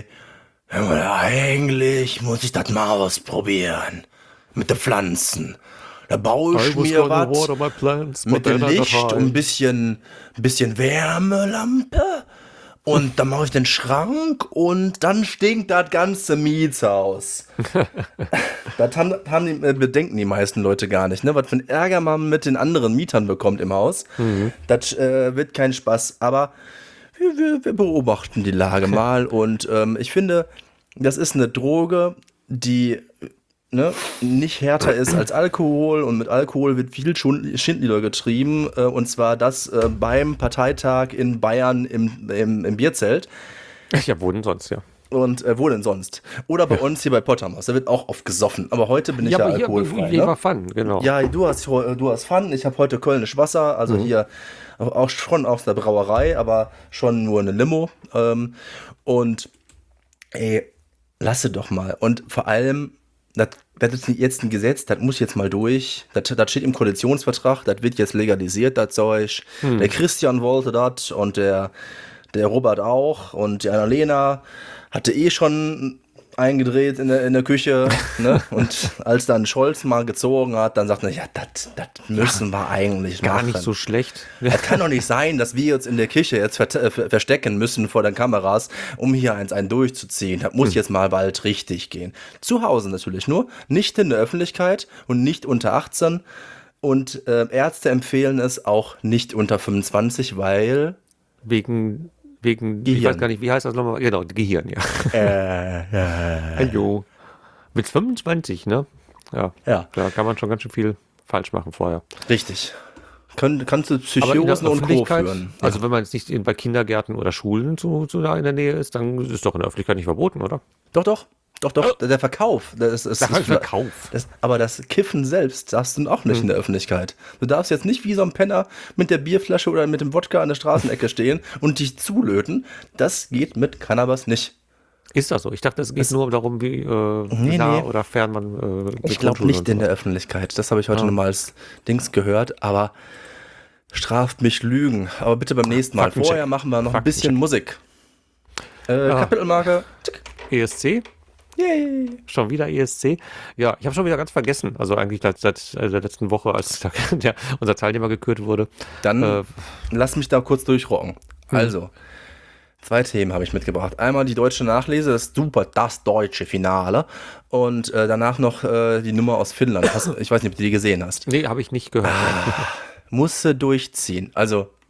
eigentlich muss ich das mal ausprobieren mit den Pflanzen. Da baue ich mir was mit dem Licht und ein bisschen Wärmelampe. Und dann mache ich den Schrank und dann stinkt das ganze Mietshaus. Das bedenken die meisten Leute gar nicht, ne? Was für ein Ärger man mit den anderen Mietern bekommt im Haus. Das wird kein Spaß. Aber wir beobachten die Lage mal. Und ich finde, das ist eine Droge, die nicht härter ist als Alkohol. Und mit Alkohol wird viel Schindluder getrieben. Und zwar das beim Parteitag in Bayern im Bierzelt. Ja, wo denn sonst, ja. Und wo denn sonst? Oder bei uns hier bei Pottermos. Da wird auch oft gesoffen. Aber heute bin ich ja alkoholfrei. Hier war Fun, genau. Ja, du hast Fun. Ich habe heute Kölnisch Wasser. Also hier auch schon aus der Brauerei, aber schon nur eine Limo. Und lasse doch mal. Und vor allem, das ist jetzt ein Gesetz, das muss jetzt mal durch. Das steht im Koalitionsvertrag, das wird jetzt legalisiert, das Zeug. Der Christian wollte das und der Robert auch und die Annalena hatte schon eingedreht in der Küche. Ne? Und als dann Scholz mal gezogen hat, dann sagt er, ja, das müssen wir eigentlich gar machen. Nicht so schlecht. Das kann doch nicht sein, dass wir uns in der Küche jetzt verstecken müssen vor den Kameras, um hier einen durchzuziehen. Das muss jetzt mal bald richtig gehen. Zu Hause natürlich nur, nicht in der Öffentlichkeit und nicht unter 18. Und Ärzte empfehlen es auch nicht unter 25, weil... Wegen Gehirn. Ich weiß gar nicht, wie heißt das nochmal? Genau, Gehirn, ja. Hallo. Mit 25, ne? Ja. Da kann man schon ganz schön viel falsch machen vorher. Richtig. Kannst du Psychosen und Co. führen. Also wenn man jetzt nicht bei Kindergärten oder Schulen so da in der Nähe ist, dann ist es doch in der Öffentlichkeit nicht verboten, oder? Doch. Der Verkauf. Aber das Kiffen selbst darfst du auch nicht in der Öffentlichkeit. Du darfst jetzt nicht wie so ein Penner mit der Bierflasche oder mit dem Wodka an der Straßenecke stehen und dich zulöten. Das geht mit Cannabis nicht. Ist das so? Ich dachte, es geht nur darum, wie nah oder fern man ich glaube nicht in der Öffentlichkeit. Das habe ich heute nochmal als Dings gehört, aber straft mich Lügen. Aber bitte beim nächsten Mal. Vorher machen wir noch ein bisschen Musik. Kapitelmarke. ESC? Yay. Schon wieder ESC. Ja, ich habe schon wieder ganz vergessen. Also eigentlich seit der letzten Woche, als unser Teilnehmer gekürt wurde. Dann lass mich da kurz durchrocken. Also, 2 Themen habe ich mitgebracht. Einmal die deutsche Nachlese, das deutsche Finale. Und danach noch die Nummer aus Finnland. Ich weiß nicht, ob du die gesehen hast. Nee, habe ich nicht gehört. Musste durchziehen. Also,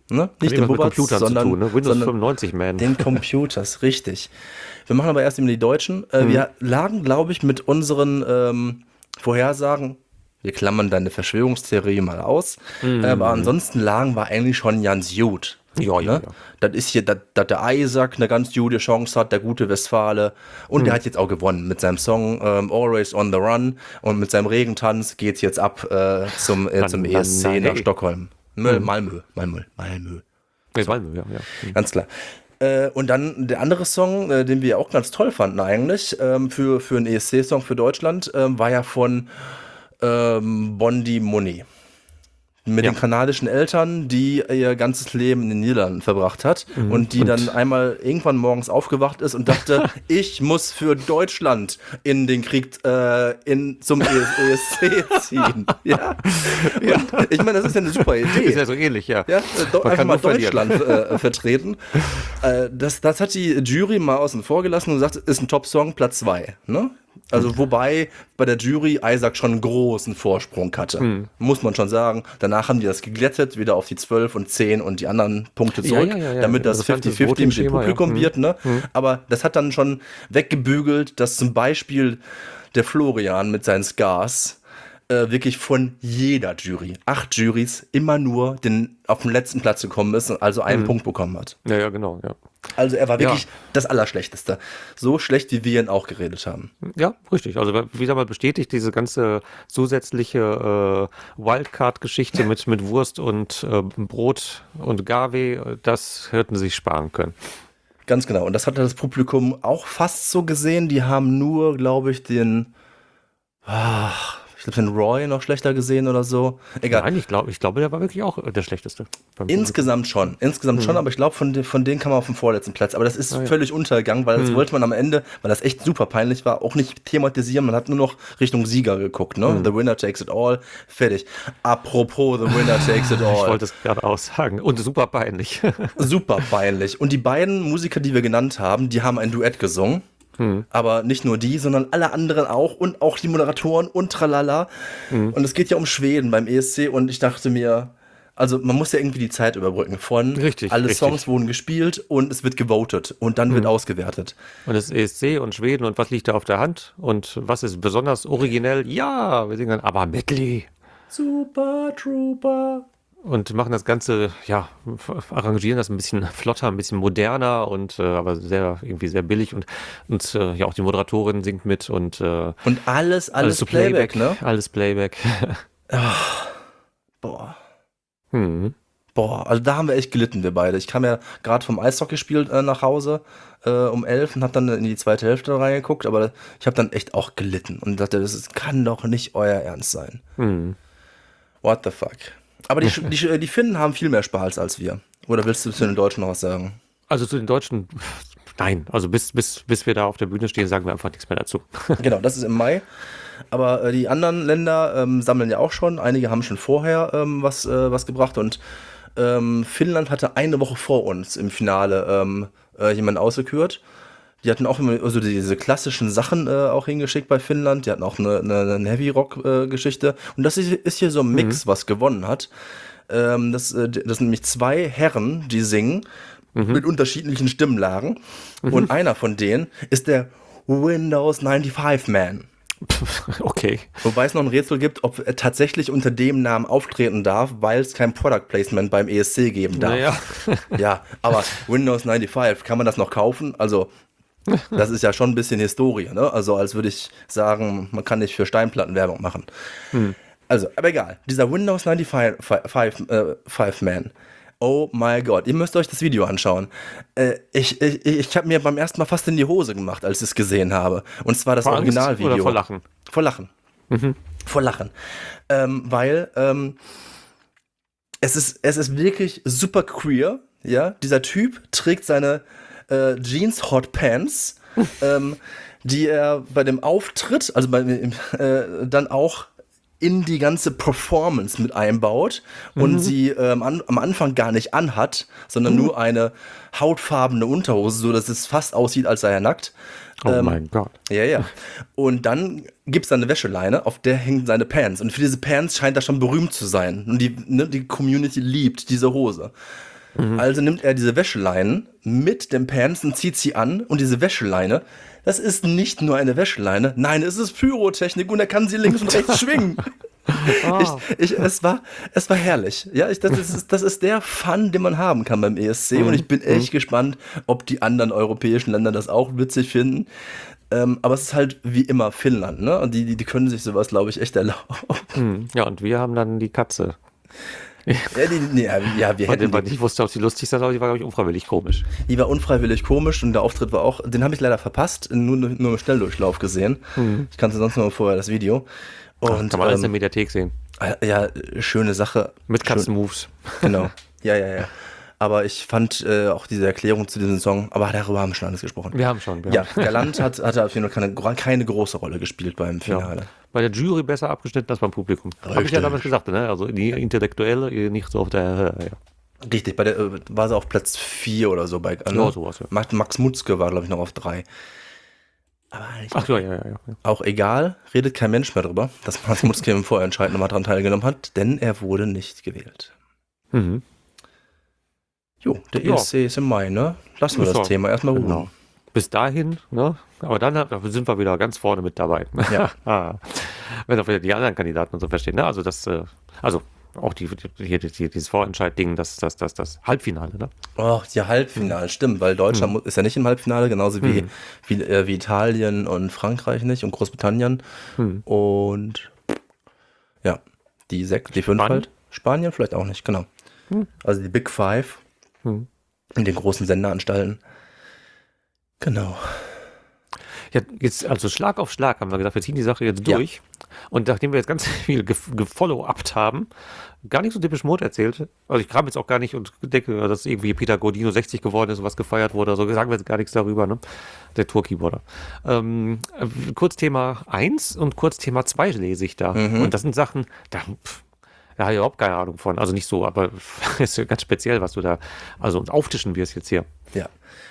Ne? Nicht den mit Bubatz, Computern sondern, zu tun, ne? Windows sondern 95 Man. den Computers, richtig. Wir machen aber erst eben die Deutschen. Wir lagen, glaube ich, mit unseren Vorhersagen, wir klammern deine Verschwörungstheorie mal aus, aber ansonsten lagen wir eigentlich schon ganz gut. Ja, ja, Ne? ja. Das ist hier, dass der Isaac eine ganz gute Chance hat, der gute Westfale. Und der hat jetzt auch gewonnen mit seinem Song Always on the Run. Und mit seinem Regentanz geht's jetzt ab zum ESC nach Stockholm. Malmö. Nee, Malmö, ja. Ganz klar. Und dann der andere Song, den wir auch ganz toll fanden eigentlich, für einen ESC-Song für Deutschland, war ja von Bondi Money. Mit den kanadischen Eltern, die ihr ganzes Leben in den Niederlanden verbracht hat und die dann einmal irgendwann morgens aufgewacht ist und dachte, ich muss für Deutschland in den Krieg zum ESC ziehen. Ja. Und ich meine, das ist ja eine super Idee. Ist ja so ähnlich, ja. Einfach mal Deutschland vertreten. Das hat die Jury mal außen vor gelassen und gesagt, ist ein Top-Song, Platz 2. Ne? Also wobei bei der Jury Isaac schon einen großen Vorsprung hatte. Muss man schon sagen. Danach haben die das geglättet, wieder auf die 12 und 10 und die anderen Punkte zurück, damit das 50-50 mit dem Publikum wird. Ne? Aber das hat dann schon weggebügelt, dass zum Beispiel der Florian mit seinen Scars wirklich von jeder Jury, 8 Jurys, immer nur auf den letzten Platz gekommen ist und also einen Punkt bekommen hat. Ja, genau, ja. Also er war wirklich das Allerschlechteste. So schlecht, wie wir ihn auch geredet haben. Ja, richtig. Also wieder mal bestätigt, diese ganze zusätzliche Wildcard-Geschichte mit Wurst und Brot und Garvey, das hätten sie sich sparen können. Ganz genau. Und das hatte das Publikum auch fast so gesehen. Die haben nur, glaube ich, den Roy noch schlechter gesehen oder so. Egal. Nein, ich glaube, der war wirklich auch der Schlechteste. Insgesamt schon, aber ich glaube, von denen kam man auf den vorletzten Platz. Aber das ist völlig untergegangen, weil das wollte man am Ende, weil das echt super peinlich war, auch nicht thematisieren. Man hat nur noch Richtung Sieger geguckt, ne? The winner takes it all, fertig. Apropos The winner takes it all. Ich wollte es gerade aussagen. Und super peinlich. Super peinlich. Und die beiden Musiker, die wir genannt haben, die haben ein Duett gesungen. Aber nicht nur die, sondern alle anderen auch und auch die Moderatoren und tralala. Und es geht ja um Schweden beim ESC und ich dachte mir, also man muss ja irgendwie die Zeit überbrücken von alle Songs wurden gespielt und es wird gewotet und dann wird ausgewertet. Und das ESC und Schweden und was liegt da auf der Hand und was ist besonders originell? Ja, wir singen dann aber Medley. Super Trooper. Und machen das Ganze, arrangieren das ein bisschen flotter, ein bisschen moderner und aber irgendwie sehr billig und auch die Moderatorin singt mit und alles Playback, ne? Alles Playback. Boah, also da haben wir echt gelitten, wir beide. Ich kam ja gerade vom Eishockeyspiel nach Hause um 11 und hab dann in die zweite Hälfte reingeguckt, aber ich habe dann echt auch gelitten und dachte, das kann doch nicht euer Ernst sein. What the fuck? Aber die Finnen haben viel mehr Spaß als wir. Oder willst du zu den Deutschen noch was sagen? Also zu den Deutschen, nein. Also bis wir da auf der Bühne stehen, sagen wir einfach nichts mehr dazu. Genau, das ist im Mai. Aber die anderen Länder sammeln ja auch schon. Einige haben schon vorher was gebracht. Und Finnland hatte eine Woche vor uns im Finale jemanden ausgekürt. Die hatten auch immer also diese klassischen Sachen auch hingeschickt bei Finnland. Die hatten auch eine Heavy-Rock-Geschichte. Und das ist hier so ein Mix, was gewonnen hat. Das sind nämlich 2 Herren, die singen mit unterschiedlichen Stimmlagen. Und einer von denen ist der Windows 95 Man. Okay. Wobei es noch ein Rätsel gibt, ob er tatsächlich unter dem Namen auftreten darf, weil es kein Product Placement beim ESC geben darf. Naja. Ja, aber Windows 95, kann man das noch kaufen? Also das ist ja schon ein bisschen Historie, ne? Also als würde ich sagen, man kann nicht für Steinplatten Werbung machen. Also, aber egal. Dieser Windows 95 Man. Oh mein Gott, ihr müsst euch das Video anschauen. Ich habe mir beim ersten Mal fast in die Hose gemacht, als ich es gesehen habe. Und zwar das Originalvideo. Oder vor Lachen? Vor Lachen. Vor Lachen. Weil es ist wirklich super queer. Ja? Dieser Typ trägt seine Jeans Hot Pants, die er bei dem Auftritt, also dann auch in die ganze Performance mit einbaut und sie am Anfang gar nicht anhat, sondern nur eine hautfarbene Unterhose, so dass es fast aussieht, als sei er nackt. Oh mein Gott. Ja. Und dann gibt es da eine Wäscheleine, auf der hängen seine Pants. Und für diese Pants scheint er schon berühmt zu sein. Und die Community liebt diese Hose. Also nimmt er diese Wäscheleinen mit dem Pants und zieht sie an. Und diese Wäscheleine, das ist nicht nur eine Wäscheleine, nein, es ist Pyrotechnik und er kann sie links und rechts schwingen. Es war herrlich. Ja, das ist der Fun, den man haben kann beim ESC. Und ich bin echt gespannt, ob die anderen europäischen Länder das auch witzig finden. Aber es ist halt wie immer Finnland, ne? Und die können sich sowas, glaube ich, echt erlauben. Ja, und wir haben dann die Katze. Wir hätten Weil ich wusste, ob sie lustig ist, aber die war, glaube ich, unfreiwillig komisch. Die war unfreiwillig komisch und der Auftritt war auch, den habe ich leider verpasst, nur im Schnelldurchlauf gesehen. Ich kannte sonst nur vorher das Video. Und, kann man alles in der Mediathek sehen. Ja, schöne Sache. Mit Katzenmoves. Genau. Ja. Aber ich fand auch diese Erklärung zu diesem Song, aber darüber haben wir schon alles gesprochen. Wir haben schon. Galant hat auf jeden Fall keine große Rolle gespielt beim Finale. Ja. Bei der Jury besser abgeschnitten als beim Publikum. Habe ich ja damals gesagt, ne? Also die Intellektuelle, nicht so auf der... Ja. Richtig, war sie auf Platz 4 oder so. Sowas, ja. Max Mutzke war, glaube ich, noch auf 3. Aber ja. Auch egal, redet kein Mensch mehr drüber, dass Max Mutzke im Vorentscheid nochmal daran teilgenommen hat, denn er wurde nicht gewählt. Jo, der ESC ist im Mai, ne? Lassen wir das Thema erstmal ruhen. Genau. Bis dahin, ne? Aber dann sind wir wieder ganz vorne mit dabei. Ja. Wenn auch wieder die anderen Kandidaten und so verstehen, ne? Also auch dieses Vorentscheid-Ding, das Halbfinale, ne? Ach, die Halbfinale, stimmt, weil Deutschland ist ja nicht im Halbfinale, genauso wie Italien und Frankreich nicht und Großbritannien. Und ja, die 5 halt. Spanien vielleicht auch nicht, genau. Also die Big Five in den großen Sendeanstalten. Genau. Ja, jetzt, also Schlag auf Schlag haben wir gesagt, wir ziehen die Sache jetzt durch. Ja. Und nachdem wir jetzt ganz viel gefollow-upt haben, gar nicht so typisch Mode erzählt. Also ich kam jetzt auch gar nicht und denke, dass irgendwie Peter Godino 60 geworden ist und was gefeiert wurde. Also sagen wir jetzt gar nichts darüber, ne? Der Tour-Keyboarder. Kurz Thema 1 und kurz Thema 2 lese ich da. Und das sind Sachen, da habe ich überhaupt keine Ahnung von. Also nicht so, aber es ist ganz speziell, was du da, also uns auftischen wirst jetzt hier. Ja.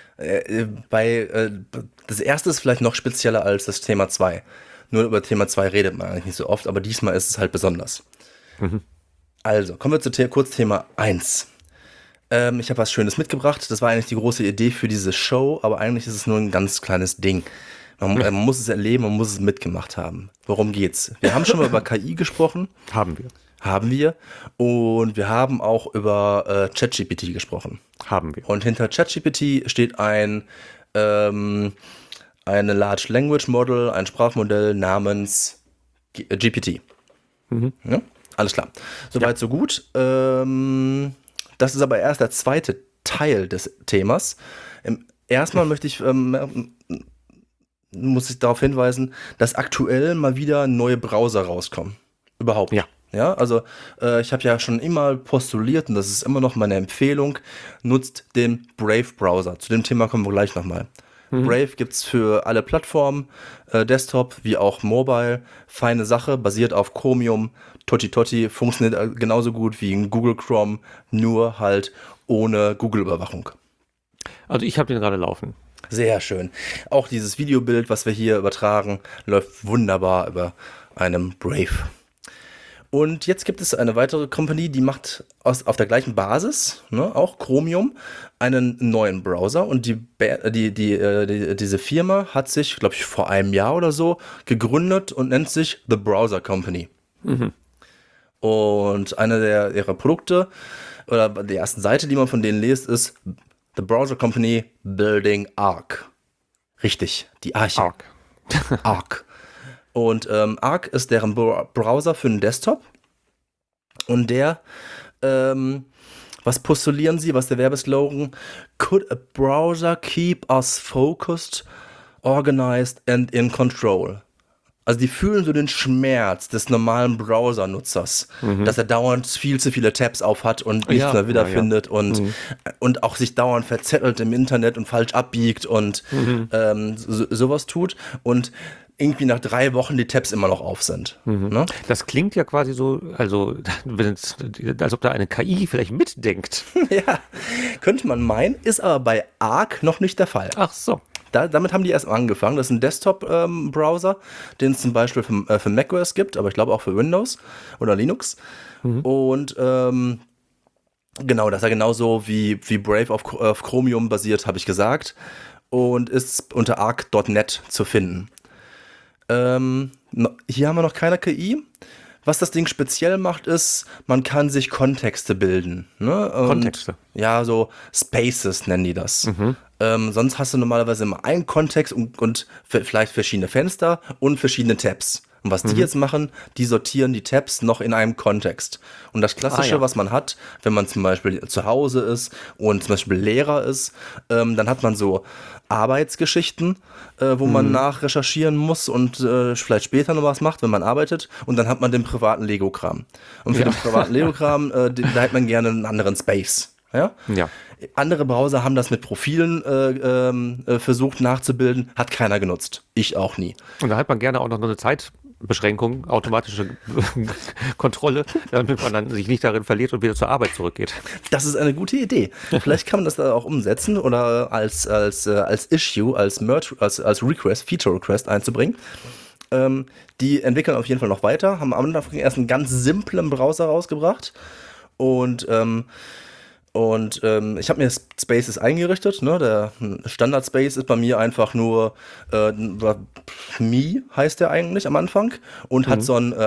Das erste ist vielleicht noch spezieller als das Thema 2. Nur über Thema 2 redet man eigentlich nicht so oft, aber diesmal ist es halt besonders. Also, kommen wir zu Kurzthema 1. Ich habe was Schönes mitgebracht. Das war eigentlich die große Idee für diese Show, aber eigentlich ist es nur ein ganz kleines Ding. Man muss es erleben, man muss es mitgemacht haben. Worum geht's? Wir haben schon mal über KI gesprochen. Haben wir. Und wir haben auch über ChatGPT gesprochen. Haben wir. Und hinter ChatGPT steht eine Large Language Model, ein Sprachmodell namens GPT. Ja? Alles klar. Soweit, so gut. Das ist aber erst der zweite Teil des Themas. Erstmal muss ich darauf hinweisen, dass aktuell mal wieder neue Browser rauskommen. Überhaupt. Ja, also ich habe ja schon immer postuliert, und das ist immer noch meine Empfehlung, nutzt den Brave-Browser. Zu dem Thema kommen wir gleich nochmal. Brave gibt es für alle Plattformen, Desktop wie auch Mobile. Feine Sache, basiert auf Chromium, Totti, funktioniert genauso gut wie in Google Chrome, nur halt ohne Google-Überwachung. Also ich habe den gerade laufen. Sehr schön. Auch dieses Videobild, was wir hier übertragen, läuft wunderbar über einem Brave. Und jetzt gibt es eine weitere Company, die macht auf der gleichen Basis, ne, auch Chromium, einen neuen Browser. Und diese Firma hat sich, glaube ich, vor einem Jahr oder so gegründet und nennt sich The Browser Company. Und eine ihrer Produkte oder die ersten Seite, die man von denen liest, ist The Browser Company Building Arc. Richtig, die Arche. Arc. Und Arc ist deren Browser für den Desktop. Und was postulieren sie, was der Werbeslogan? Could a browser keep us focused, organized and in control? Also die fühlen so den Schmerz des normalen Browser-Nutzers, dass er dauernd viel zu viele Tabs auf hat und nichts mehr wiederfindet und auch sich dauernd verzettelt im Internet und falsch abbiegt und sowas tut und irgendwie nach 3 Wochen die Tabs immer noch auf sind. Ne? Das klingt ja quasi so, also als ob da eine KI vielleicht mitdenkt. Ja, könnte man meinen, ist aber bei Arc noch nicht der Fall. Ach so. Damit haben die erst angefangen. Das ist ein Desktop-Browser, den es zum Beispiel für macOS gibt, aber ich glaube auch für Windows oder Linux. Und Genau, das ist ja genauso wie Brave auf Chromium basiert, habe ich gesagt. Und ist unter arc.net zu finden. Hier haben wir noch keine KI. Was das Ding speziell macht, ist, man kann sich Kontexte bilden. Ne? Kontexte. Ja, so Spaces nennen die das. Sonst hast du normalerweise immer einen Kontext und vielleicht verschiedene Fenster und verschiedene Tabs. Und was die jetzt machen, die sortieren die Tabs noch in einem Kontext. Und das Klassische, was man hat, wenn man zum Beispiel zu Hause ist und zum Beispiel Lehrer ist, dann hat man so Arbeitsgeschichten, wo man nachrecherchieren muss und vielleicht später noch was macht, wenn man arbeitet. Und dann hat man den privaten Lego-Kram. Und für den privaten Lego-Kram, da hat man gerne einen anderen Space. Ja? Ja. Andere Browser haben das mit Profilen versucht nachzubilden, hat keiner genutzt. Ich auch nie. Und da hat man gerne auch noch eine Zeitbeschränkung, automatische Kontrolle, damit man dann sich nicht darin verliert und wieder zur Arbeit zurückgeht. Das ist eine gute Idee. Vielleicht kann man das da auch umsetzen oder als Issue, als Request, Feature Request einzubringen. Die entwickeln auf jeden Fall noch weiter, haben am Anfang erst einen ganz simplen Browser rausgebracht und ich habe mir Spaces eingerichtet. Ne? Der Standard-Space ist bei mir einfach nur Me heißt der eigentlich am Anfang und hat so ein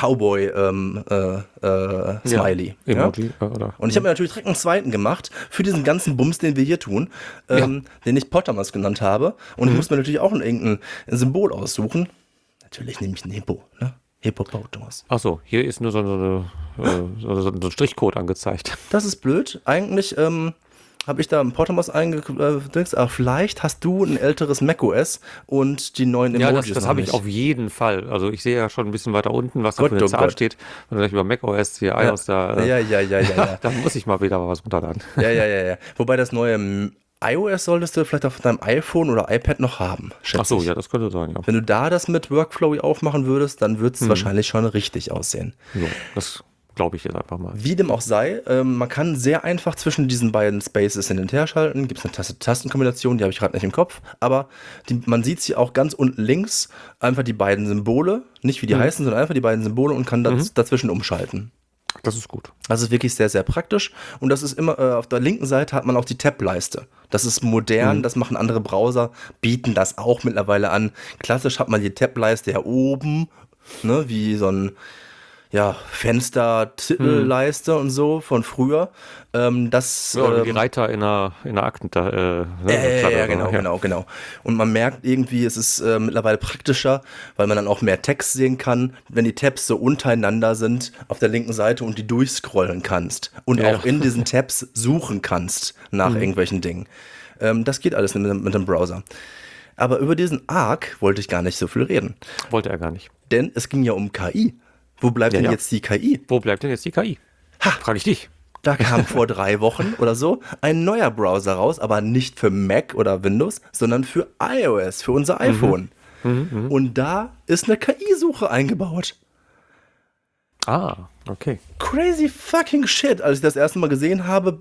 Cowboy-Smiley. Emoji, ja? Oder? Und ich habe mir natürlich direkt einen zweiten gemacht für diesen ganzen Bums, den wir hier tun, den ich Pottermos genannt habe. Und ich muss mir natürlich auch irgendein Symbol aussuchen. Natürlich nehme ich ein Hippo, ne? Hippopotamus. Achso, hier ist nur so ein Strichcode angezeigt. Das ist blöd. Eigentlich habe ich da ein Pottermos eingedrückt, aber vielleicht hast du ein älteres macOS und die neuen Emojis. Ja, das habe ich auf jeden Fall. Also ich sehe ja schon ein bisschen weiter unten, was da für eine Zahl steht. Wenn du gleich über macOS, hier iOS da. Ja. Da muss ich mal wieder was runterladen. Ja. Wobei das neue iOS solltest du vielleicht auf deinem iPhone oder iPad noch haben. Achso, ja, das könnte sein, ja. Wenn du da das mit Workflow aufmachen würdest, dann würde es wahrscheinlich schon richtig aussehen. So, das glaube ich jetzt einfach mal. Wie dem auch sei, man kann sehr einfach zwischen diesen beiden Spaces hin und her schalten. Gibt es eine Tastenkombination, die habe ich gerade nicht im Kopf. Aber man sieht sie auch ganz unten links, einfach die beiden Symbole, nicht wie die heißen, sondern einfach die beiden Symbole und kann dazwischen umschalten. Das ist gut. Das ist wirklich sehr, sehr praktisch. Und das ist immer, auf der linken Seite hat man auch die Tab-Leiste. Das ist modern, das machen andere Browser, bieten das auch mittlerweile an. Klassisch hat man die Tab-Leiste ja oben, ne, wie so ein Fenster-Titelleiste und so von früher. Oder die Reiter in einer Akten. Genau. Und man merkt irgendwie, es ist mittlerweile praktischer, weil man dann auch mehr Text sehen kann, wenn die Tabs so untereinander sind auf der linken Seite und die durchscrollen kannst. Und auch in diesen Tabs suchen kannst nach irgendwelchen Dingen. Das geht alles mit dem Browser. Aber über diesen Arc wollte ich gar nicht so viel reden. Wollte er gar nicht. Denn es ging ja um KI. Wo bleibt denn jetzt die KI? Wo bleibt denn jetzt die KI? Frage ich dich. Da kam vor 3 Wochen oder so ein neuer Browser raus, aber nicht für Mac oder Windows, sondern für iOS, für unser iPhone. Und da ist eine KI-Suche eingebaut. Ah, okay. Crazy fucking shit, als ich das erste Mal gesehen habe.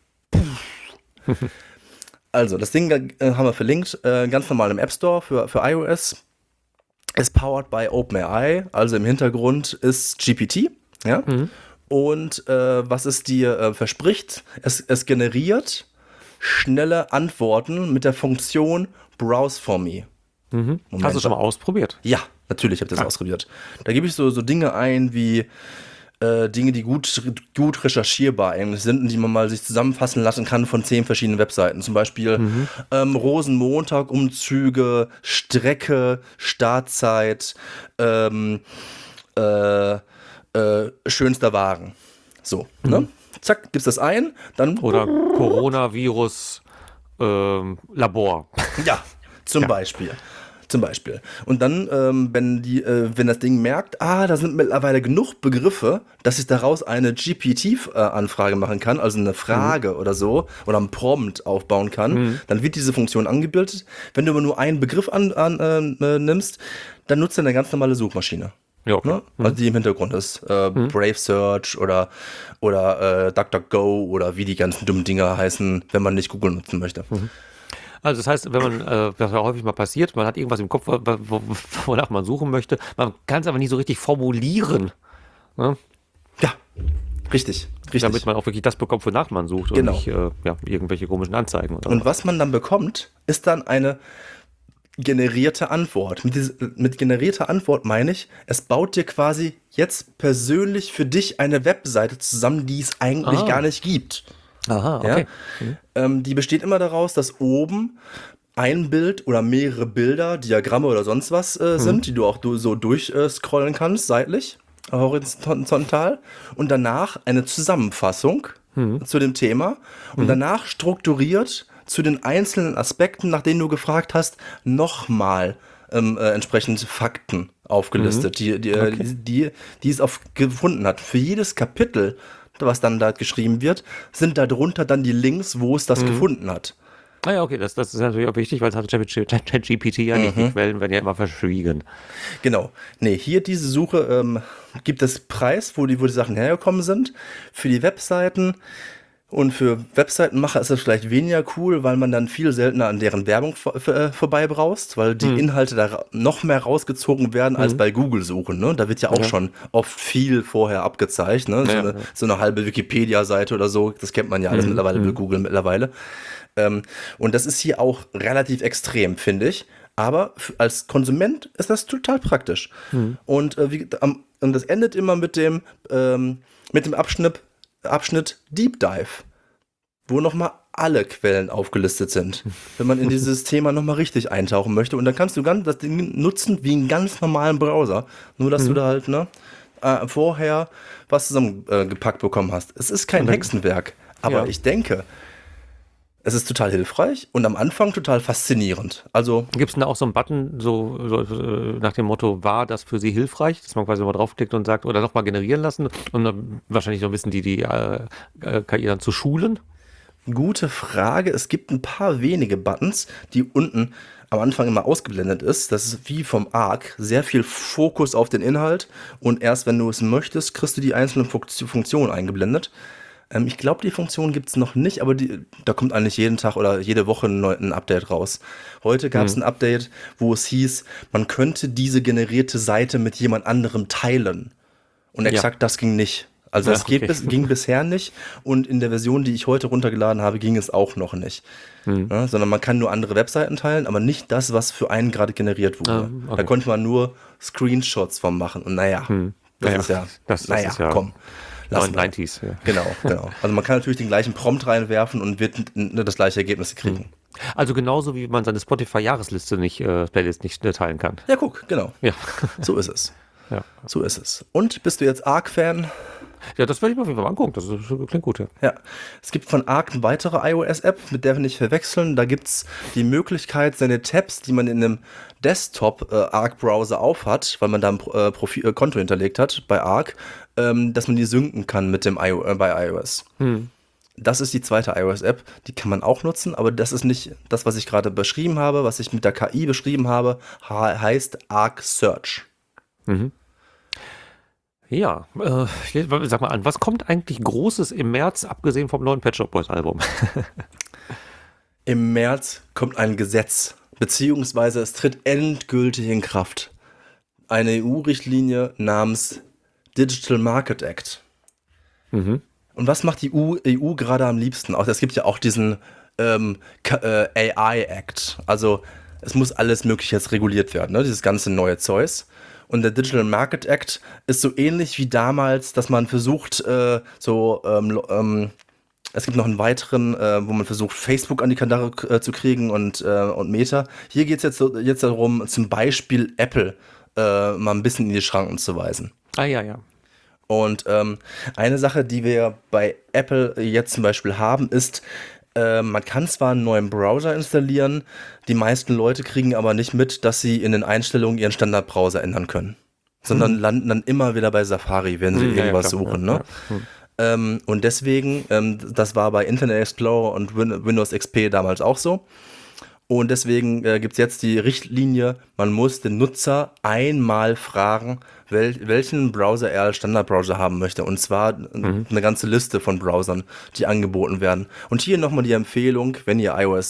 Also, das Ding haben wir verlinkt, ganz normal im App Store für iOS. Ist powered by OpenAI, also im Hintergrund ist GPT, ja. Und was es dir verspricht, es generiert schnelle Antworten mit der Funktion Browse for me. Hast du schon mal ausprobiert? Ja, natürlich habe ich das ausprobiert. Da gebe ich so Dinge ein wie Dinge, die gut recherchierbar eigentlich sind und die man mal sich zusammenfassen lassen kann von 10 verschiedenen Webseiten. Zum Beispiel Rosenmontag, Umzüge, Strecke, Startzeit, schönster Wagen. So, ne? Zack, gibst das ein, dann... Oder Coronavirus Labor. Ja, zum Beispiel. Und dann, wenn das Ding merkt, da sind mittlerweile genug Begriffe, dass ich daraus eine GPT-Anfrage machen kann, also eine Frage oder so, oder einen Prompt aufbauen kann, dann wird diese Funktion angebildet. Wenn du aber nur einen Begriff nimmst, dann nutzt er eine ganz normale Suchmaschine. Ja, okay. Ne? Also die im Hintergrund ist. Brave Search oder DuckDuckGo oder wie die ganzen dummen Dinger heißen, wenn man nicht Google nutzen möchte. Also das heißt, wenn man, was ja häufig mal passiert, man hat irgendwas im Kopf, wonach man suchen möchte, man kann es aber nie so richtig formulieren. Ne? Ja, Richtig, richtig. Damit man auch wirklich das bekommt, wonach man sucht und Genau. nicht irgendwelche komischen Anzeigen. Oder Und was man dann bekommt, ist dann eine generierte Antwort. Mit generierter Antwort meine ich, es baut dir quasi jetzt persönlich für dich eine Webseite zusammen, die es eigentlich gar nicht gibt. Aha, okay. Ja? Die besteht immer daraus, dass oben ein Bild oder mehrere Bilder, Diagramme oder sonst was sind, die du auch so durchscrollen kannst, seitlich, horizontal. Und danach eine Zusammenfassung zu dem Thema. Und danach strukturiert zu den einzelnen Aspekten, nach denen du gefragt hast, nochmal entsprechend Fakten aufgelistet, die es gefunden hat. Für jedes Kapitel, was dann da geschrieben wird, sind da drunter dann die Links, wo es das gefunden hat. Naja, okay, das ist natürlich auch wichtig, weil es hat ChatGPT ja nicht. Die Quellen werden ja immer verschwiegen. Genau. Nee, hier diese Suche gibt es Preis, wo die Sachen hergekommen sind. Für die Webseiten und für Webseitenmacher ist das vielleicht weniger cool, weil man dann viel seltener an deren Werbung vorbei braust, weil die Inhalte da noch mehr rausgezogen werden als bei Google-Suchen. Ne? Da wird ja auch schon oft viel vorher abgezeigt. Ne? So eine halbe Wikipedia-Seite oder so, das kennt man ja alles mittlerweile bei Google mittlerweile. Und das ist hier auch relativ extrem, finde ich. Aber als Konsument ist das total praktisch. Und das endet immer mit dem Abschnitt Deep Dive, wo nochmal alle Quellen aufgelistet sind, wenn man in dieses Thema nochmal richtig eintauchen möchte. Und dann kannst du das Ding nutzen wie einen ganz normalen Browser. Nur, dass du da halt vorher was zusammengepackt bekommen hast. Es ist kein Hexenwerk, aber ich denke, es ist total hilfreich und am Anfang total faszinierend. Also gibt es denn da auch so einen Button, so nach dem Motto, war das für Sie hilfreich, dass man quasi mal draufklickt und sagt, oder nochmal generieren lassen, um dann wahrscheinlich noch ein bisschen die KI dann zu schulen? Gute Frage. Es gibt ein paar wenige Buttons, die unten am Anfang immer ausgeblendet ist. Das ist wie vom Arc, sehr viel Fokus auf den Inhalt und erst wenn du es möchtest, kriegst du die einzelnen Funktionen eingeblendet. Ich glaube, die Funktion gibt es noch nicht, aber da kommt eigentlich jeden Tag oder jede Woche ein Update raus. Heute gab es ein Update, wo es hieß, man könnte diese generierte Seite mit jemand anderem teilen. Und exakt das ging nicht. Also es ging bisher nicht und in der Version, die ich heute runtergeladen habe, ging es auch noch nicht. Ja, sondern man kann nur andere Webseiten teilen, aber nicht das, was für einen gerade generiert wurde. Da konnte man nur Screenshots von machen. Und das ist ja, komm. 90s, ja. Genau. Also man kann natürlich den gleichen Prompt reinwerfen und wird das gleiche Ergebnis kriegen. Also genauso wie man seine Spotify-Jahresliste Playlist nicht teilen kann. Ja, guck, genau. Ja. So ist es. Ja. So ist es. Und bist du jetzt Arc-Fan? Ja, das werde ich mir auf jeden Fall mal angucken. Das klingt gut, ja. Ja, es gibt von Arc eine weitere iOS-App, mit der wir nicht verwechseln. Da gibt es die Möglichkeit, seine Tabs, die man in einem Desktop-Arc-Browser aufhat, weil man da ein Konto hinterlegt hat bei Arc, dass man die synken kann mit dem bei iOS. Das ist die zweite iOS-App, die kann man auch nutzen, aber das ist nicht das, was ich gerade beschrieben habe, was ich mit der KI beschrieben habe, heißt Arc Search. Ja, sag mal an, was kommt eigentlich Großes im März, abgesehen vom neuen Pet Shop Boys Album? Im März kommt ein Gesetz, beziehungsweise es tritt endgültig in Kraft. Eine EU-Richtlinie namens Digital Market Act. Und was macht die EU gerade am liebsten? Es gibt ja auch diesen AI Act. Also es muss alles Mögliche jetzt reguliert werden, ne? Dieses ganze neue Zeugs. Und der Digital Market Act ist so ähnlich wie damals, dass man versucht, es gibt noch einen weiteren, wo man versucht, Facebook an die Kandare zu kriegen und Meta. Hier geht es jetzt darum, zum Beispiel Apple mal ein bisschen in die Schranken zu weisen. Ja. Und eine Sache, die wir bei Apple jetzt zum Beispiel haben, ist, man kann zwar einen neuen Browser installieren, die meisten Leute kriegen aber nicht mit, dass sie in den Einstellungen ihren Standardbrowser ändern können, sondern landen dann immer wieder bei Safari, wenn sie irgendwas suchen. Ne? Und deswegen, das war bei Internet Explorer und Windows XP damals auch so. Und deswegen gibt es jetzt die Richtlinie, man muss den Nutzer einmal fragen, welchen Browser er als Standardbrowser haben möchte. Und zwar eine ganze Liste von Browsern, die angeboten werden. Und hier nochmal die Empfehlung, wenn ihr iOS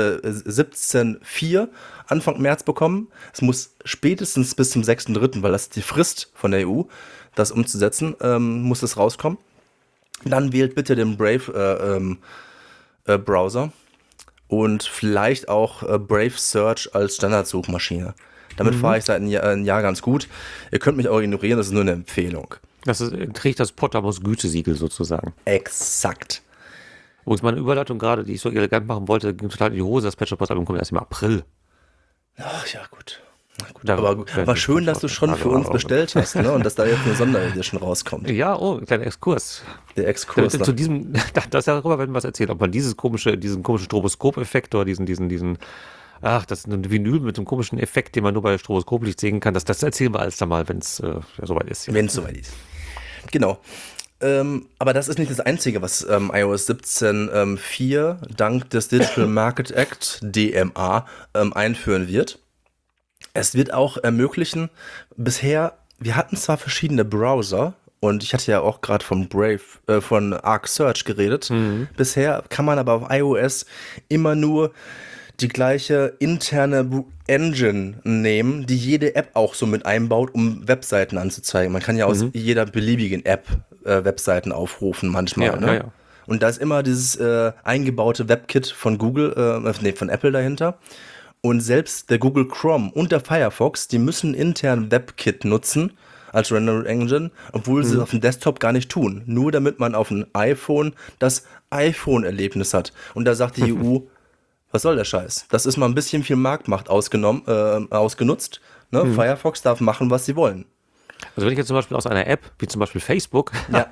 17.4 Anfang März bekommen, es muss spätestens bis zum 6.3., weil das ist die Frist von der EU, das umzusetzen, muss es rauskommen. dann wählt bitte den Brave Browser und vielleicht auch Brave Search als Standardsuchmaschine. Damit fahre ich seit ein Jahr ganz gut. Ihr könnt mich auch ignorieren, das ist nur eine Empfehlung. Kriegt das Potamos-Gütesiegel sozusagen. Exakt. Wo ist meine Überleitung gerade, die ich so elegant machen wollte, ging total in die Hose. Das Pet Shop Boys Album kommt erst im April. Ach ja, gut. Aber schön, dass du schon für uns bestellt hast, ne? Und dass da jetzt eine Sonderedition rauskommt. Ja, ein kleiner Exkurs. Der Exkurs. Zu diesem, das darüber werden wir was erzählen, ob man diesen komischen Stroboskop-Effekt oder diesen das ist ein Vinyl mit einem komischen Effekt, den man nur bei Stroboskoplicht sehen kann. Das erzählen wir alles dann mal, wenn es soweit ist. Ja. Wenn es soweit ist. Genau. Aber das ist nicht das Einzige, was iOS 17.4 dank des Digital Market Act, DMA, einführen wird. Es wird auch ermöglichen, wir hatten zwar verschiedene Browser, und ich hatte ja auch gerade von von Arc Search geredet. Bisher kann man aber auf iOS immer nur die gleiche interne Engine nehmen, die jede App auch so mit einbaut, um Webseiten anzuzeigen. Man kann ja aus jeder beliebigen App Webseiten aufrufen manchmal. Ja, ne? ja. Und da ist immer dieses eingebaute WebKit von von Apple dahinter. Und selbst der Google Chrome und der Firefox, die müssen intern WebKit nutzen als Rendering Engine, obwohl sie es auf dem Desktop gar nicht tun. Nur damit man auf dem iPhone das iPhone-Erlebnis hat. Und da sagt die EU, was soll der Scheiß? Das ist mal ein bisschen viel Marktmacht ausgenutzt. Ne? Firefox darf machen, was sie wollen. Also wenn ich jetzt zum Beispiel aus einer App, wie zum Beispiel Facebook, Ja.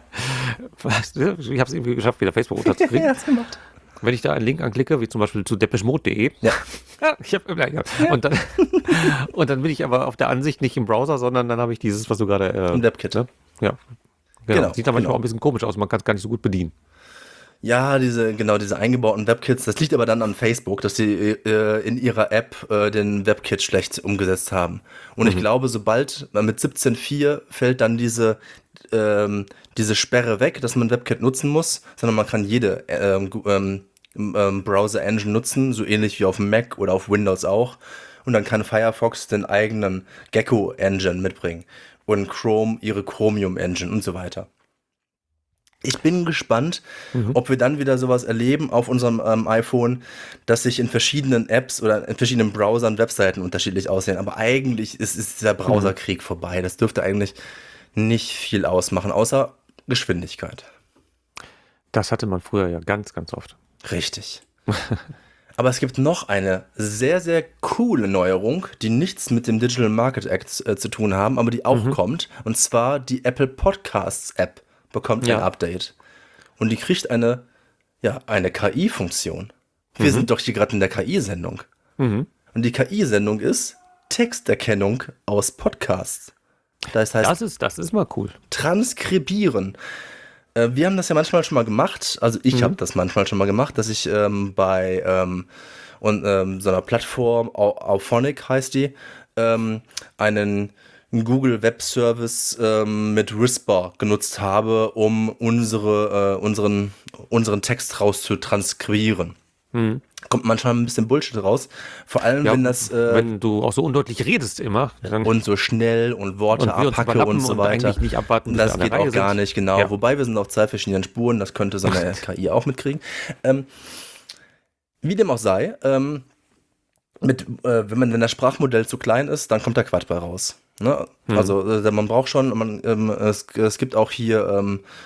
Ich habe es irgendwie geschafft, wieder Facebook runterzukriegen. Ja, gemacht. Wenn ich da einen Link anklicke, wie zum Beispiel zu depeschemode.de, Ja. ich habe immer und dann bin ich aber auf der Ansicht nicht im Browser, sondern dann habe ich dieses, was du gerade Ein WebKit. ne? Ja. Genau. Sieht aber manchmal genau. auch ein bisschen komisch aus, man kann es gar nicht so gut bedienen. Ja, diese eingebauten WebKits, das liegt aber dann an Facebook, dass sie in ihrer App den WebKit schlecht umgesetzt haben. Und ich glaube, sobald mit 17.4 fällt dann diese Sperre weg, dass man WebKit nutzen muss, sondern man kann jede Browser-Engine nutzen, so ähnlich wie auf dem Mac oder auf Windows auch. Und dann kann Firefox den eigenen Gecko-Engine mitbringen und Chrome ihre Chromium-Engine und so weiter. Ich bin gespannt, ob wir dann wieder sowas erleben auf unserem iPhone, dass sich in verschiedenen Apps oder in verschiedenen Browsern Webseiten unterschiedlich aussehen. Aber eigentlich ist dieser Browserkrieg vorbei. Das dürfte eigentlich nicht viel ausmachen, außer Geschwindigkeit. Das hatte man früher ja ganz, ganz oft. Richtig. Aber es gibt noch eine sehr, sehr coole Neuerung, die nichts mit dem Digital Market Act zu tun haben, aber die auch kommt. Und zwar die Apple Podcasts App bekommt ein Update. Und die kriegt eine KI-Funktion. Wir sind doch hier gerade in der KI-Sendung. Und die KI-Sendung ist Texterkennung aus Podcasts. Das heißt, Das ist mal cool. transkribieren. Wir haben das ja manchmal schon mal gemacht, also ich habe das manchmal schon mal gemacht, dass ich bei so einer Plattform, Auphonic heißt die, einen Google Web Service mit Whisper genutzt habe, um unseren Text raus zu transkribieren. Kommt manchmal ein bisschen Bullshit raus. Vor allem, Ja, wenn das wenn du auch so undeutlich redest immer. Dann und so schnell und Worte Und wir uns abhacke überlappen und so und weiter. eigentlich nicht abwarten, bis das wir an der geht auch Reihe gar sind. nicht, genau. Ja. Wobei wir sind auf 2 verschiedenen Spuren, das könnte so eine KI auch mitkriegen. Wie dem auch sei, wenn das Sprachmodell zu klein ist, dann kommt der Quatsch bei raus. Ne? Also man braucht schon, es gibt auch hier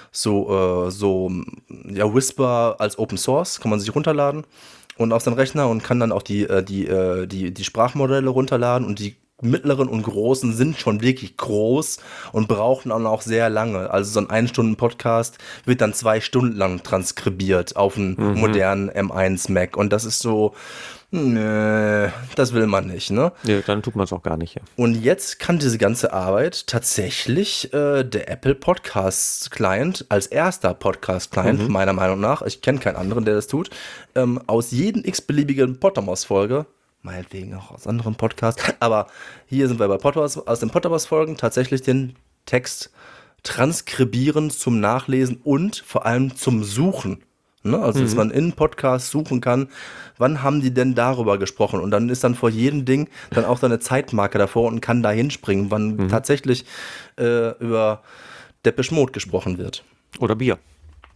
Whisper als Open Source, kann man sich runterladen und auf seinen Rechner und kann dann auch die Sprachmodelle runterladen, und die mittleren und großen sind schon wirklich groß und brauchen dann auch sehr lange. Also so ein 1-Stunden-Podcast wird dann 2 Stunden lang transkribiert auf einen modernen M1 Mac, und das ist so, nö, das will man nicht, ne? Nee, dann tut man es auch gar nicht. Ja. Und jetzt kann diese ganze Arbeit tatsächlich der Apple Podcast Client als erster Podcast Client, meiner Meinung nach, ich kenne keinen anderen, der das tut, aus jedem x-beliebigen Pottermos-Folge, meinetwegen auch aus anderen Podcasts, aber hier sind wir bei Pottermos, aus den Pottermos-Folgen tatsächlich den Text transkribieren zum Nachlesen und vor allem zum Suchen. Ne? Also, dass man in Podcasts suchen kann, wann haben die denn darüber gesprochen? Und dann ist dann vor jedem Ding dann auch so eine Zeitmarke davor und kann da hinspringen, wann tatsächlich über Depeche Mode gesprochen wird. Oder Bier.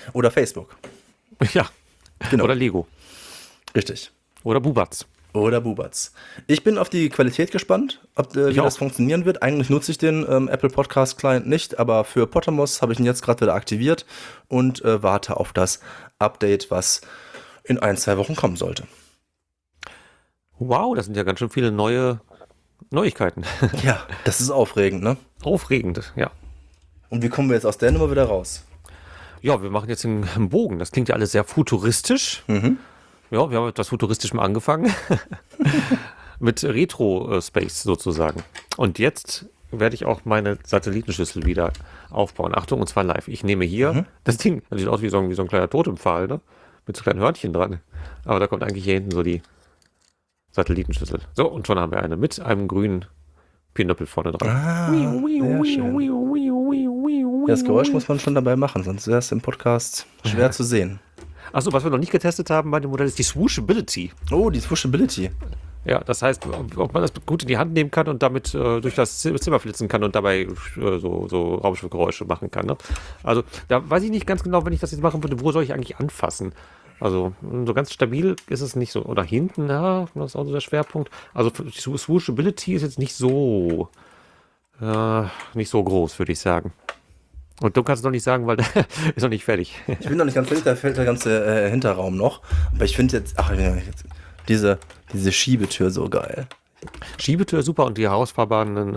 Oder Facebook. Ja, Genau. oder Lego. Richtig. Oder Bubatz. Oder Bubatz. Ich bin auf die Qualität gespannt, wie Ich auch. das funktionieren wird. Eigentlich nutze ich den Apple Podcast Client nicht, aber für Pottermos habe ich ihn jetzt gerade wieder aktiviert und warte auf das Update, was in 1-2 Wochen kommen sollte. Wow, das sind ja ganz schön viele neue Neuigkeiten. Ja, das ist aufregend, ne? Aufregend, ja. Und wie kommen wir jetzt aus der Nummer wieder raus? Ja, wir machen jetzt einen Bogen. Das klingt ja alles sehr futuristisch. Ja, wir haben etwas Futuristischem angefangen. Mit Retro-Space sozusagen. Und jetzt werde ich auch meine Satellitenschüssel wieder aufbauen. Achtung, und zwar live. Ich nehme hier, das Ding, das sieht aus wie so ein kleiner Totempfahl, ne? Mit so kleinen Hörnchen dran. Aber da kommt eigentlich hier hinten so die Satellitenschüssel. So, und schon haben wir eine mit einem grünen Pinöppel vorne dran. Sehr schön. Das Geräusch muss man schon dabei machen, sonst wäre es im Podcast schwer zu sehen. Achso, was wir noch nicht getestet haben bei dem Modell ist die Swooshability. Oh, die Swooshability. Ja, das heißt, ob man das gut in die Hand nehmen kann und damit durch das Zimmer flitzen kann und dabei so Raumschiffgeräusche machen kann. Ne? Also da weiß ich nicht ganz genau, wenn ich das jetzt machen würde, wo soll ich eigentlich anfassen? Also so ganz stabil ist es nicht so. Oder hinten, ja, das ist auch so der Schwerpunkt. Also die Swooshability ist jetzt nicht so groß, würde ich sagen. Und du kannst es noch nicht sagen, weil der ist noch nicht fertig. Ich bin noch nicht ganz fertig, da fällt der ganze Hinterraum noch. Aber ich finde jetzt, diese Schiebetür so geil. Schiebetür super und die herausfahrbaren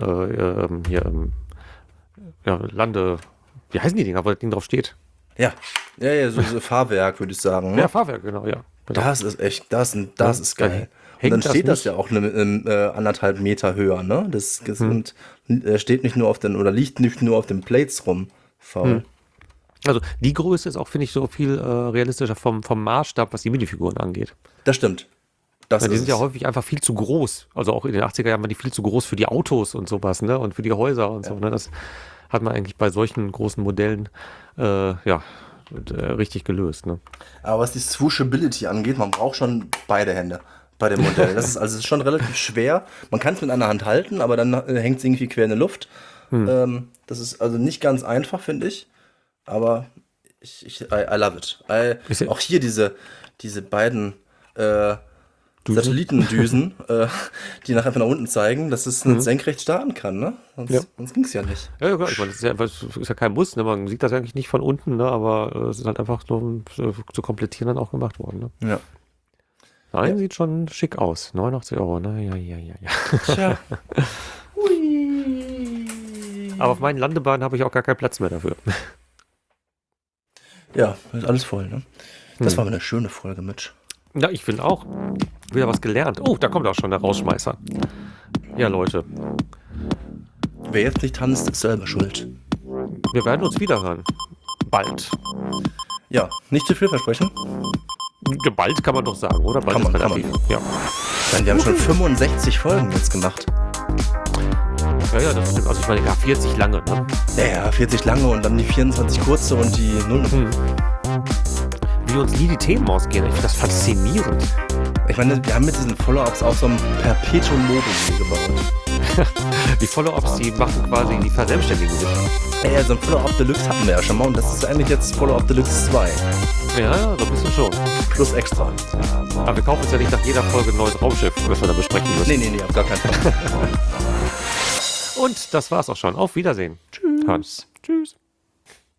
Lande... Wie heißen die Dinger, wo das Ding drauf steht? Ja, so Fahrwerk, würde ich sagen. Ne? Ja, Fahrwerk, genau, ja. Das ist echt, das ist geil. Und Hängt dann das steht das nicht- ja auch 1,5 Meter höher, ne? Das steht nicht nur auf den, oder liegt nicht nur auf den Plates rum. Faul. Also die Größe ist auch, finde ich, so viel realistischer vom Maßstab, was die Minifiguren angeht. Das stimmt. Das Weil die ist sind ja es. häufig einfach viel zu groß. Also auch in den 80er Jahren waren die viel zu groß für die Autos und sowas, ne? Und für die Häuser und so. Ne? Das hat man eigentlich bei solchen großen Modellen richtig gelöst. Ne? Aber was die Swooshability angeht, man braucht schon beide Hände bei dem Modell. Das ist schon relativ schwer. Man kann es mit einer Hand halten, aber dann hängt es irgendwie quer in der Luft. Das ist also nicht ganz einfach, finde ich. Aber I love it. Auch hier diese beiden Satellitendüsen, die nachher nach unten zeigen, dass es senkrecht starten kann, ne? Sonst ging es ja nicht. Ja, klar. Ich meine, das ist ja kein Muss. Ne? Man sieht das eigentlich nicht von unten, ne? Aber es ist halt einfach nur zu komplettieren dann auch gemacht worden. Ne? Ja. Nein, sieht schon schick aus. 89 €, ne? Ja. Tja. Aber auf meinen Landebahnen habe ich auch gar keinen Platz mehr dafür. Ja, ist alles voll, ne? Das war mal eine schöne Folge, Mitch. Ja, ich finde auch. Wieder was gelernt. Oh, da kommt auch schon der Rausschmeißer. Ja, Leute. Wer jetzt nicht tanzt, ist selber schuld. Wir werden uns wiederhören. Bald. Ja, nicht zu viel versprechen. Ja, bald kann man doch sagen, oder? Bald Kann man, ist kann relativ. Ja. Nein, wir haben schon 65 Folgen jetzt gemacht. Ja, das stimmt. Also ich meine, ja, 40 lange, ne? Ja, 40 lange und dann die 24 kurze und die 0. Wie uns nie die Themen ausgehen. Ich finde das faszinierend. Ich meine, wir haben mit diesen Follow-ups auch so ein Perpetuum mobile gebaut. Die Follow-ups, die machen quasi die verselbstständigen sich. Ja, so ein Follow-up Deluxe hatten wir ja schon mal und das ist eigentlich jetzt Follow-up Deluxe 2. Ja, so ein bisschen schon. Plus extra. Aber wir kaufen uns ja nicht nach jeder Folge ein neues Raumschiff, das wir da besprechen müssen. Nee, auf gar keinen Fall. Und das war's auch schon. Auf Wiedersehen. Tschüss. Hans. Tschüss.